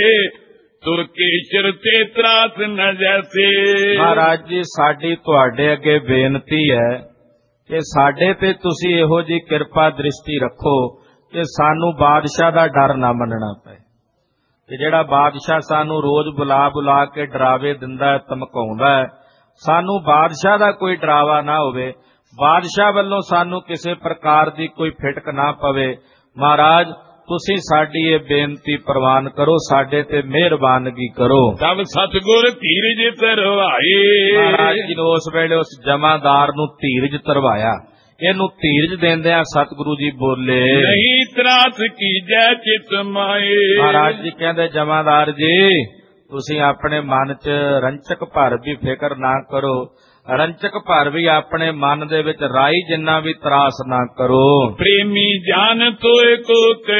ਤੁਰਕੇਸ਼ਰ ਤੇ ਤਰਾਸ ਨ ਜੈਸੇ। ਮਹਾਰਾਜ ਜੀ ਸਾਡੀ ਤੁਹਾਡੇ ਅੱਗੇ ਬੇਨਤੀ ਹੈ ਕਿ ਸਾਡੇ ਤੇ ਤੁਸੀਂ ਇਹੋ ਜੀ ਕਿਰਪਾ ਦ੍ਰਿਸ਼ਟੀ ਰੱਖੋ ਕਿ ਸਾਨੂੰ ਬਾਦਸ਼ਾਹ ਦਾ ਡਰ ਨਾ ਮੰਨਣਾ ਪਏ। ਤੇ ਜਿਹੜਾ ਬਾਦਸ਼ਾਹ ਸਾਨੂੰ ਰੋਜ਼ ਬੁਲਾ ਕੇ ਡਰਾਵੇ ਦਿੰਦਾ ਹੈ, ਧਮਕਾਉਂਦਾ ਹੈ, ਸਾਨੂੰ ਬਾਦਸ਼ਾਹ ਦਾ ਕੋਈ ਡਰਾਵਾ ਨਾ ਹੋਵੇ, ਬਾਦਸ਼ਾਹ ਵੱਲੋਂ ਸਾਨੂੰ ਕਿਸੇ ਪ੍ਰਕਾਰ ਦੀ ਕੋਈ ਫਿਟਕ ਨਾ ਪਵੇ। ਮਹਾਰਾਜ ਤੁਸੀਂ ਸਾਡੀ ਇਹ ਬੇਨਤੀ ਪ੍ਰਵਾਨ ਕਰੋ, ਸਾਡੇ ਤੇ ਮਿਹਰਬਾਨਗੀ ਕਰੋ। ਸਭ ਸਤਿਗੁਰ ਧੀਰਜ ਧਰਵਾਏ। ਮਹਾਰਾਜ ਜੀ ਨੇ ਉਸ ਵੇਲੇ ਉਸ ਜਮਾਦਾਰ ਨੂੰ ਧੀਰਜ ਧਰਵਾਇਆ। ਇਹਨੂੰ ਧੀਰਜ ਦੇਂਦਿਆਂ ਸਤਿਗੁਰੂ ਜੀ ਬੋਲੇ, ਨਹੀਂ ਤਰਾਸ ਕੀਜੈ ਚਿਤ ਮਾਏ। ਮਹਾਰਾਜ ਜੀ ਕਹਿੰਦੇ ਜਮਾਦਾਰ ਜੀ ਤੁਸੀਂ ਆਪਣੇ ਮਨ 'ਚ ਰੰਚਕ ਭਰ ਵੀ ਫਿਕਰ ਨਾ ਕਰੋ, ਰੰਚਕ ਭਰ ਵੀ ਆਪਣੇ ਮਨ ਦੇ ਵਿੱਚ ਰਾਈ ਜਿੰਨਾ ਵੀ ਤਰਾਸ ਨਾ ਕਰੋ। ਪ੍ਰੇਮੀ ਜਾਣ ਤੋਏ ਕੋ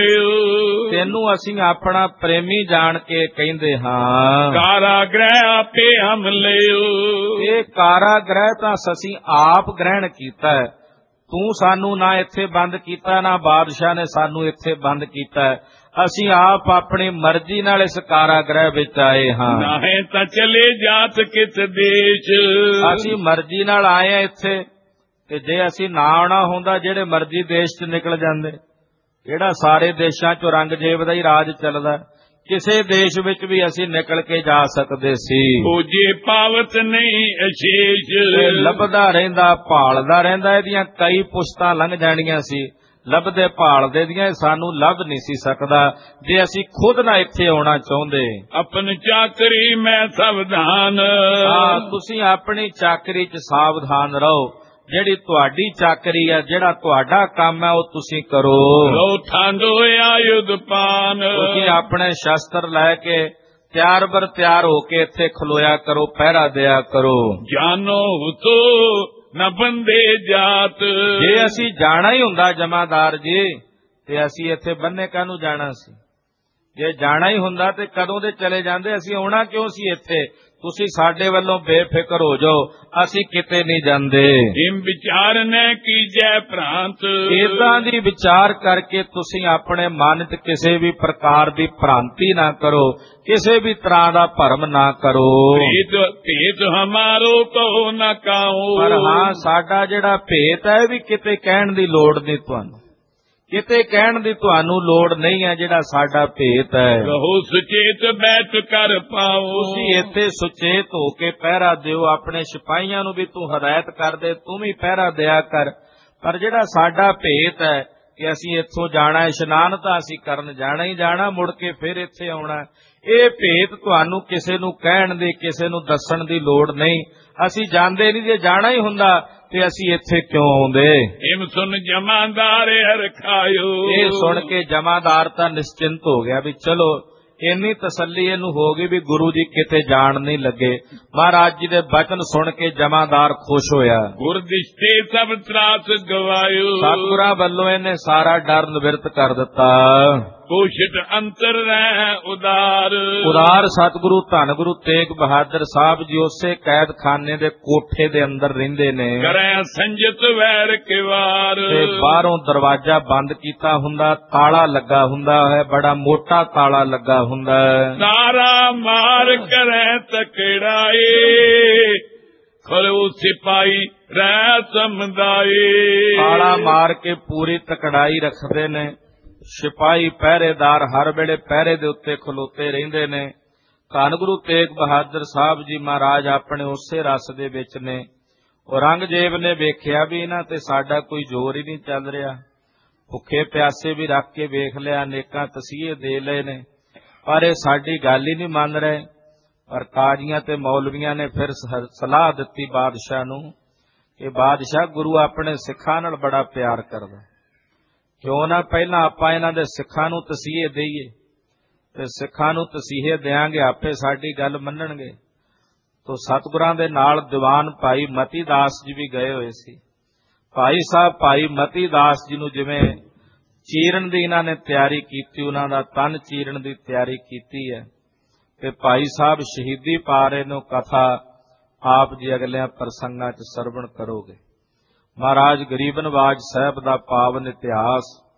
ਕਹਿਓ, ਤੈਨੂੰ ਅਸੀਂ ਆਪਣਾ ਪ੍ਰੇਮੀ ਜਾਣ ਕੇ ਕਹਿੰਦੇ ਹਾਂ। ਕਾਰਾਗ੍ਰਹਿ ਆਪੇ ਹਮ ਲਿਓ, ਇਹ ਕਾਰਾਗ੍ਰਹਿ ਤਾਂ ਅਸੀਂ ਆਪ ਗ੍ਰਹਿਣ ਕੀਤਾ ਹੈ। ਤੂੰ ਸਾਨੂੰ ਨਾ ਇੱਥੇ ਬੰਦ ਕੀਤਾ, ਨਾ ਬਾਦਸ਼ਾਹ ਨੇ ਸਾਨੂੰ ਇੱਥੇ ਬੰਦ ਕੀਤਾ ਹੈ। ਅਸੀਂ ਆਪ ਆਪਣੀ ਮਰਜ਼ੀ ਨਾਲ ਇਸ ਕਾਰਾਗ੍ਰਹਿ ਵਿੱਚ ਆਏ ਹਾਂ। ਨਾਹੀਂ ਤਾਂ ਚਲੇ ਜਾਤ ਕਿਤ ਦੇਸ਼, ਅਸੀਂ ਮਰਜ਼ੀ ਨਾਲ ਆਏ ਆ ਇੱਥੇ, ਤੇ ਜੇ ਅਸੀਂ ਨਾ ਆਉਣਾ ਹੁੰਦਾ ਜਿਹੜੇ ਮਰਜ਼ੀ ਦੇਸ਼ 'ਚ ਨਿਕਲ ਜਾਂਦੇ। ਜਿਹੜਾ ਸਾਰੇ ਦੇਸ਼ਾਂ 'ਚ ਔਰੰਗਜ਼ੇਬ ਦਾ ਹੀ ਰਾਜ ਚੱਲਦਾ, ਕਿਸੇ ਦੇਸ਼ ਵਿੱਚ ਵੀ ਅਸੀਂ ਨਿਕਲ ਕੇ ਜਾ ਸਕਦੇ ਸੀ। ਉਹ ਜੇ ਪਾਵਤ ਨਹੀਂ ਅਸ਼ੇਸ਼, ਲੱਭਦਾ ਰਹਿੰਦਾ ਭਾਲਦਾ ਰਹਿੰਦਾ, ਇਹਦੀਆਂ ਕਈ ਪੁਸ਼ਤਾਂ ਲੰਘ ਜਾਣੀਆਂ ਸੀ। ਲੱਭਦੇ ਭਾਲਦੇ ਦੀਆਂ ਸਾਨੂੰ ਲੱਭ ਨਹੀਂ ਸੀ ਸਕਦਾ ਜੇ ਅਸੀਂ ਖੁਦ ਨਾ ਇੱਥੇ ਆਉਣਾ ਚਾਹੁੰਦੇ। ਆਪਣੀ ਚਾਕਰੀ ਮੈਂ ਸਾਵਧਾਨ, ਤੁਸੀਂ ਆਪਣੀ ਚਾਕਰੀ 'ਚ ਸਾਵਧਾਨ ਰਹੋ। ਜਿਹੜੀ ਤੁਹਾਡੀ ਚਾਕਰੀ ਹੈ, ਜਿਹੜਾ ਤੁਹਾਡਾ ਕੰਮ ਹੈ, ਉਹ ਤੁਸੀਂ ਕਰੋ। ਲੋ ਠਾਂਡੋ ਆਯੁਧ ਪਾਨ, ਤੁਸੀਂ ਆਪਣੇ ਸ਼ਸਤਰ ਲੈ ਕੇ ਤਿਆਰ ਬਰ ਤਿਆਰ ਹੋ ਕੇ ਇੱਥੇ ਖਲੋਇਆ ਕਰੋ, ਪਹਿਰਾ ਦਿਆ ਕਰੋ। ਜਾਨੋ ਹੁਤੋ ਨਾ ਬੰਦੇ ਜਾਤ, ਜੇ ਅਸੀਂ ਜਾਣਾ ਹੀ ਹੁੰਦਾ ਜਮਾਦਾਰ ਜੀ ਤੇ ਅਸੀਂ ਇੱਥੇ ਬੰਨੇ ਕਾਹਨੂੰ ਜਾਣਾ ਸੀ? ਜੇ ਜਾਣਾ ਹੀ ਹੁੰਦਾ ਤੇ ਕਦੋਂ ਦੇ ਚਲੇ ਜਾਂਦੇ, ਅਸੀਂ ਆਉਣਾ ਕਿਉਂ ਸੀ ਇੱਥੇ? ਤੁਸੀਂ ਸਾਡੇ ਵੱਲੋਂ ਬੇਫਿਕਰ ਹੋ ਜਾਓ, ਅਸੀਂ ਕਿਤੇ ਨਹੀਂ ਜਾਂਦੇ। ਇਮ ਵਿਚਾਰ ਨੇ ਕੀਜੈ ਭ੍ਰਾਂਤ, ਏਦਾਂ ਦੀ ਵਿਚਾਰ ਕਰਕੇ ਤੁਸੀਂ ਆਪਣੇ ਮਨ 'ਚ ਕਿਸੇ ਵੀ ਪ੍ਰਕਾਰ ਦੀ ਭ੍ਰਾਂਤੀ ਨਾ ਕਰੋ, ਕਿਸੇ ਵੀ ਤਰ੍ਹਾਂ ਦਾ ਭਰਮ ਨਾ ਕਰੋ। ਭੇਤ ਹਮਾਰੋ ਕਹੋ ਨਾ ਕਾਓ, ਪਰ ਹਾਂ ਸਾਡਾ ਜਿਹੜਾ ਭੇਤ ਹੈ ਵੀ ਕਿਤੇ ਕਹਿਣ ਦੀ ਲੋੜ ਨਹੀਂ ਤੁਹਾਨੂੰ, ਕਿਤੇ ਕਹਿਣ ਦੀ ਤੁਹਾਨੂੰ ਲੋੜ ਨਹੀਂ ਹੈ। ਜਿਹੜਾ ਸਾਡਾ ਭੇਤ ਹੈ ਰਹੋ ਸੁਚੇਤ ਬੈਠ ਕਰ ਪਾਓ, ਤੁਸੀਂ ਇੱਥੇ ਸੁਚੇਤ ਹੋ ਕੇ ਪਹਿਰਾ ਦਿਓ। ਆਪਣੇ ਸਿਪਾਹੀਆਂ ਨੂੰ ਵੀ ਤੂੰ ਹਦਾਇਤ ਕਰ ਦੇ, ਤੂੰ ਵੀ ਪਹਿਰਾ ਦਿਆ ਕਰ। ਪਰ ਜਿਹੜਾ ਸਾਡਾ ਭੇਤ ਹੈ ਕਿ ਅਸੀਂ ਇੱਥੋਂ ਜਾਣਾ, ਇਸ਼ਨਾਨ ਤਾਂ ਅਸੀਂ ਕਰਨ ਜਾਣਾ ਹੀ ਜਾਣਾ, ਮੁੜ ਕੇ ਫਿਰ ਇੱਥੇ ਆਉਣਾ, ਇਹ ਭੇਤ ਤੁਹਾਨੂੰ ਕਿਸੇ ਨੂੰ ਕਹਿਣ ਦੀ, ਕਿਸੇ ਨੂੰ ਦੱਸਣ ਦੀ ਲੋੜ ਨਹੀਂ। ਅਸੀਂ ਜਾਂਦੇ ਨਹੀਂ, ਜੇ ਜਾਣਾ ਹੀ ਹੁੰਦਾ ਤੇ ਅਸੀਂ ਇੱਥੇ ਕਿਉਂ ਆਉਂਦੇ? ਇਮ ਸੁਣ ਜਮਾਦਾਰ ਹਰਖਾਇਓ, ਇਹ ਸੁਣ ਕੇ ਜਮਾਦਾਰ ਤਾਂ ਨਿਸ਼ਚਿੰਤ ਹੋ ਗਿਆ ਵੀ ਚਲੋ ਇੰਨੀ ਤਸੱਲੀ ਇਹਨੂੰ ਹੋ ਗਈ ਵੀ ਗੁਰੂ ਜੀ ਕਿਤੇ ਜਾਣ ਨਹੀਂ ਲੱਗੇ। ਮਹਾਰਾਜ ਜੀ ਦੇ ਬਚਨ ਸੁਣ ਕੇ ਜਮਾਦਾਰ ਖੁਸ਼ ਹੋਇਆ। ਗੁਰ ਦਿਸ਼ਟੇ ਸਭ ਤਰਾਸ ਗਵਾਇਓ, ਸਤਿਗੁਰਾਂ ਵੱਲੋਂ ਇਹਨੇ ਸਾਰਾ ਡਰ ਨਿਵਰਤ ਕਰ ਦਿੱਤਾ। ਕੋਸ਼ਿਟ ਅੰਤਰ ਰਹਿ ਉਦਾਰ ਸਤਿਗੁਰੂ ਧੰਨ ਗੁਰੂ ਤੇਗ ਬਹਾਦਰ ਸਾਹਿਬ ਜੀ ਉਸੇ ਕੈਦਖਾਨੇ ਦੇ ਕੋਠੇ ਦੇ ਅੰਦਰ ਰਹਿੰਦੇ ਨੇ। ਕਰੇ ਸੰਜਤ ਵੈਰ ਕਿਵਾਰ, ਤੇ ਬਾਹਰੋਂ ਦਰਵਾਜ਼ਾ ਬੰਦ ਕੀਤਾ ਹੁੰਦਾ, ਤਾਲਾ ਲੱਗਾ ਹੁੰਦਾ ਹੈ, ਬੜਾ ਮੋਟਾ ਤਾਲਾ ਲੱਗਾ ਹੁੰਦਾ ਹੈ। ਸਾਰਾ ਮਾਰ ਕਰੇ ਤਕੜਾਏ, ਖਲੋ ਸਿਪਾਹੀ ਰਹਿ ਸਮਦਾਏ। ਤਾਲਾ ਮਾਰ ਕੇ ਪੂਰੀ ਤਕੜਾਈ ਰੱਖਦੇ ਨੇ। ਸਿਪਾਹੀ ਪਹਿਰੇਦਾਰ ਹਰ ਵੇਲੇ ਪਹਿਰੇ ਦੇ ਉੱਤੇ ਖਲੋਤੇ ਰਹਿੰਦੇ ਨੇ। ਧੰਨ ਗੁਰੂ ਤੇਗ ਬਹਾਦਰ ਸਾਹਿਬ ਜੀ ਮਹਾਰਾਜ ਆਪਣੇ ਉਸੇ ਰਸ ਦੇ ਵਿੱਚ ਨੇ। ਔਰੰਗਜ਼ੇਬ ਨੇ ਵੇਖਿਆ ਵੀ ਇਹਨਾਂ ਤੇ ਸਾਡਾ ਕੋਈ ਜ਼ੋਰ ਹੀ ਨਹੀਂ ਚੱਲ ਰਿਹਾ। ਭੁੱਖੇ ਪਿਆਸੇ ਵੀ ਰੱਖ ਕੇ ਵੇਖ ਲਿਆ, ਅਨੇਕਾਂ ਤਸੀਹੇ ਦੇ ਲਏ ਨੇ, ਪਰ ਇਹ ਸਾਡੀ ਗੱਲ ਹੀ ਨਹੀਂ ਮੰਨ ਰਹੇ। ਪਰ ਕਾਜ਼ੀਆਂ ਤੇ ਮੌਲਵੀਆਂ ਨੇ ਫਿਰ ਸਲਾਹ ਦਿੱਤੀ ਬਾਦਸ਼ਾਹ ਨੂੰ ਕਿ ਬਾਦਸ਼ਾਹ ਗੁਰੂ ਆਪਣੇ ਸਿੱਖਾਂ ਨਾਲ ਬੜਾ ਪਿਆਰ ਕਰਦਾ, ਕਿਉਂ ਨਾ ਪਹਿਲਾਂ ਆਪਾਂ ਇਹਨਾਂ ਦੇ ਸਿੱਖਾਂ ਨੂੰ ਤਸੀਹੇ ਦੇਈਏ, ਤੇ ਸਿੱਖਾਂ ਨੂੰ ਤਸੀਹੇ ਦਿਆਂਗੇ ਆਪੇ ਸਾਡੀ ਗੱਲ ਮੰਨਣਗੇ। ਤੋ ਸਤਿਗੁਰਾਂ ਦੇ ਨਾਲ ਦੀਵਾਨ ਭਾਈ ਮਤੀ ਦਾਸ ਜੀ ਵੀ ਗਏ ਹੋਏ ਸੀ। ਭਾਈ ਸਾਹਿਬ ਭਾਈ ਮਤੀ ਦਾਸ ਜੀ ਨੂੰ ਜਿਵੇਂ ਚੀਰਨ ਦੀ ਇਹਨਾਂ ਨੇ ਤਿਆਰੀ ਕੀਤੀ, ਉਹਨਾਂ ਦਾ ਤਨ ਚੀਰਨ ਦੀ ਤਿਆਰੀ ਕੀਤੀ ਹੈ ਤੇ ਭਾਈ ਸਾਹਿਬ ਸ਼ਹੀਦੀ ਪਾ ਰਹੇ ਨੂੰ ਕਥਾ ਆਪ ਜੀ ਅਗਲਿਆਂ ਪ੍ਰਸੰਗਾਂ 'ਚ ਸਰਵਣ ਕਰੋਗੇ। ਮਹਾਰਾਜ ਗਰੀਬ ਨਵਾਜ ਸਾਹਿਬ ਦਾ ਪਾਵਨ ਇਤਿਹਾਸ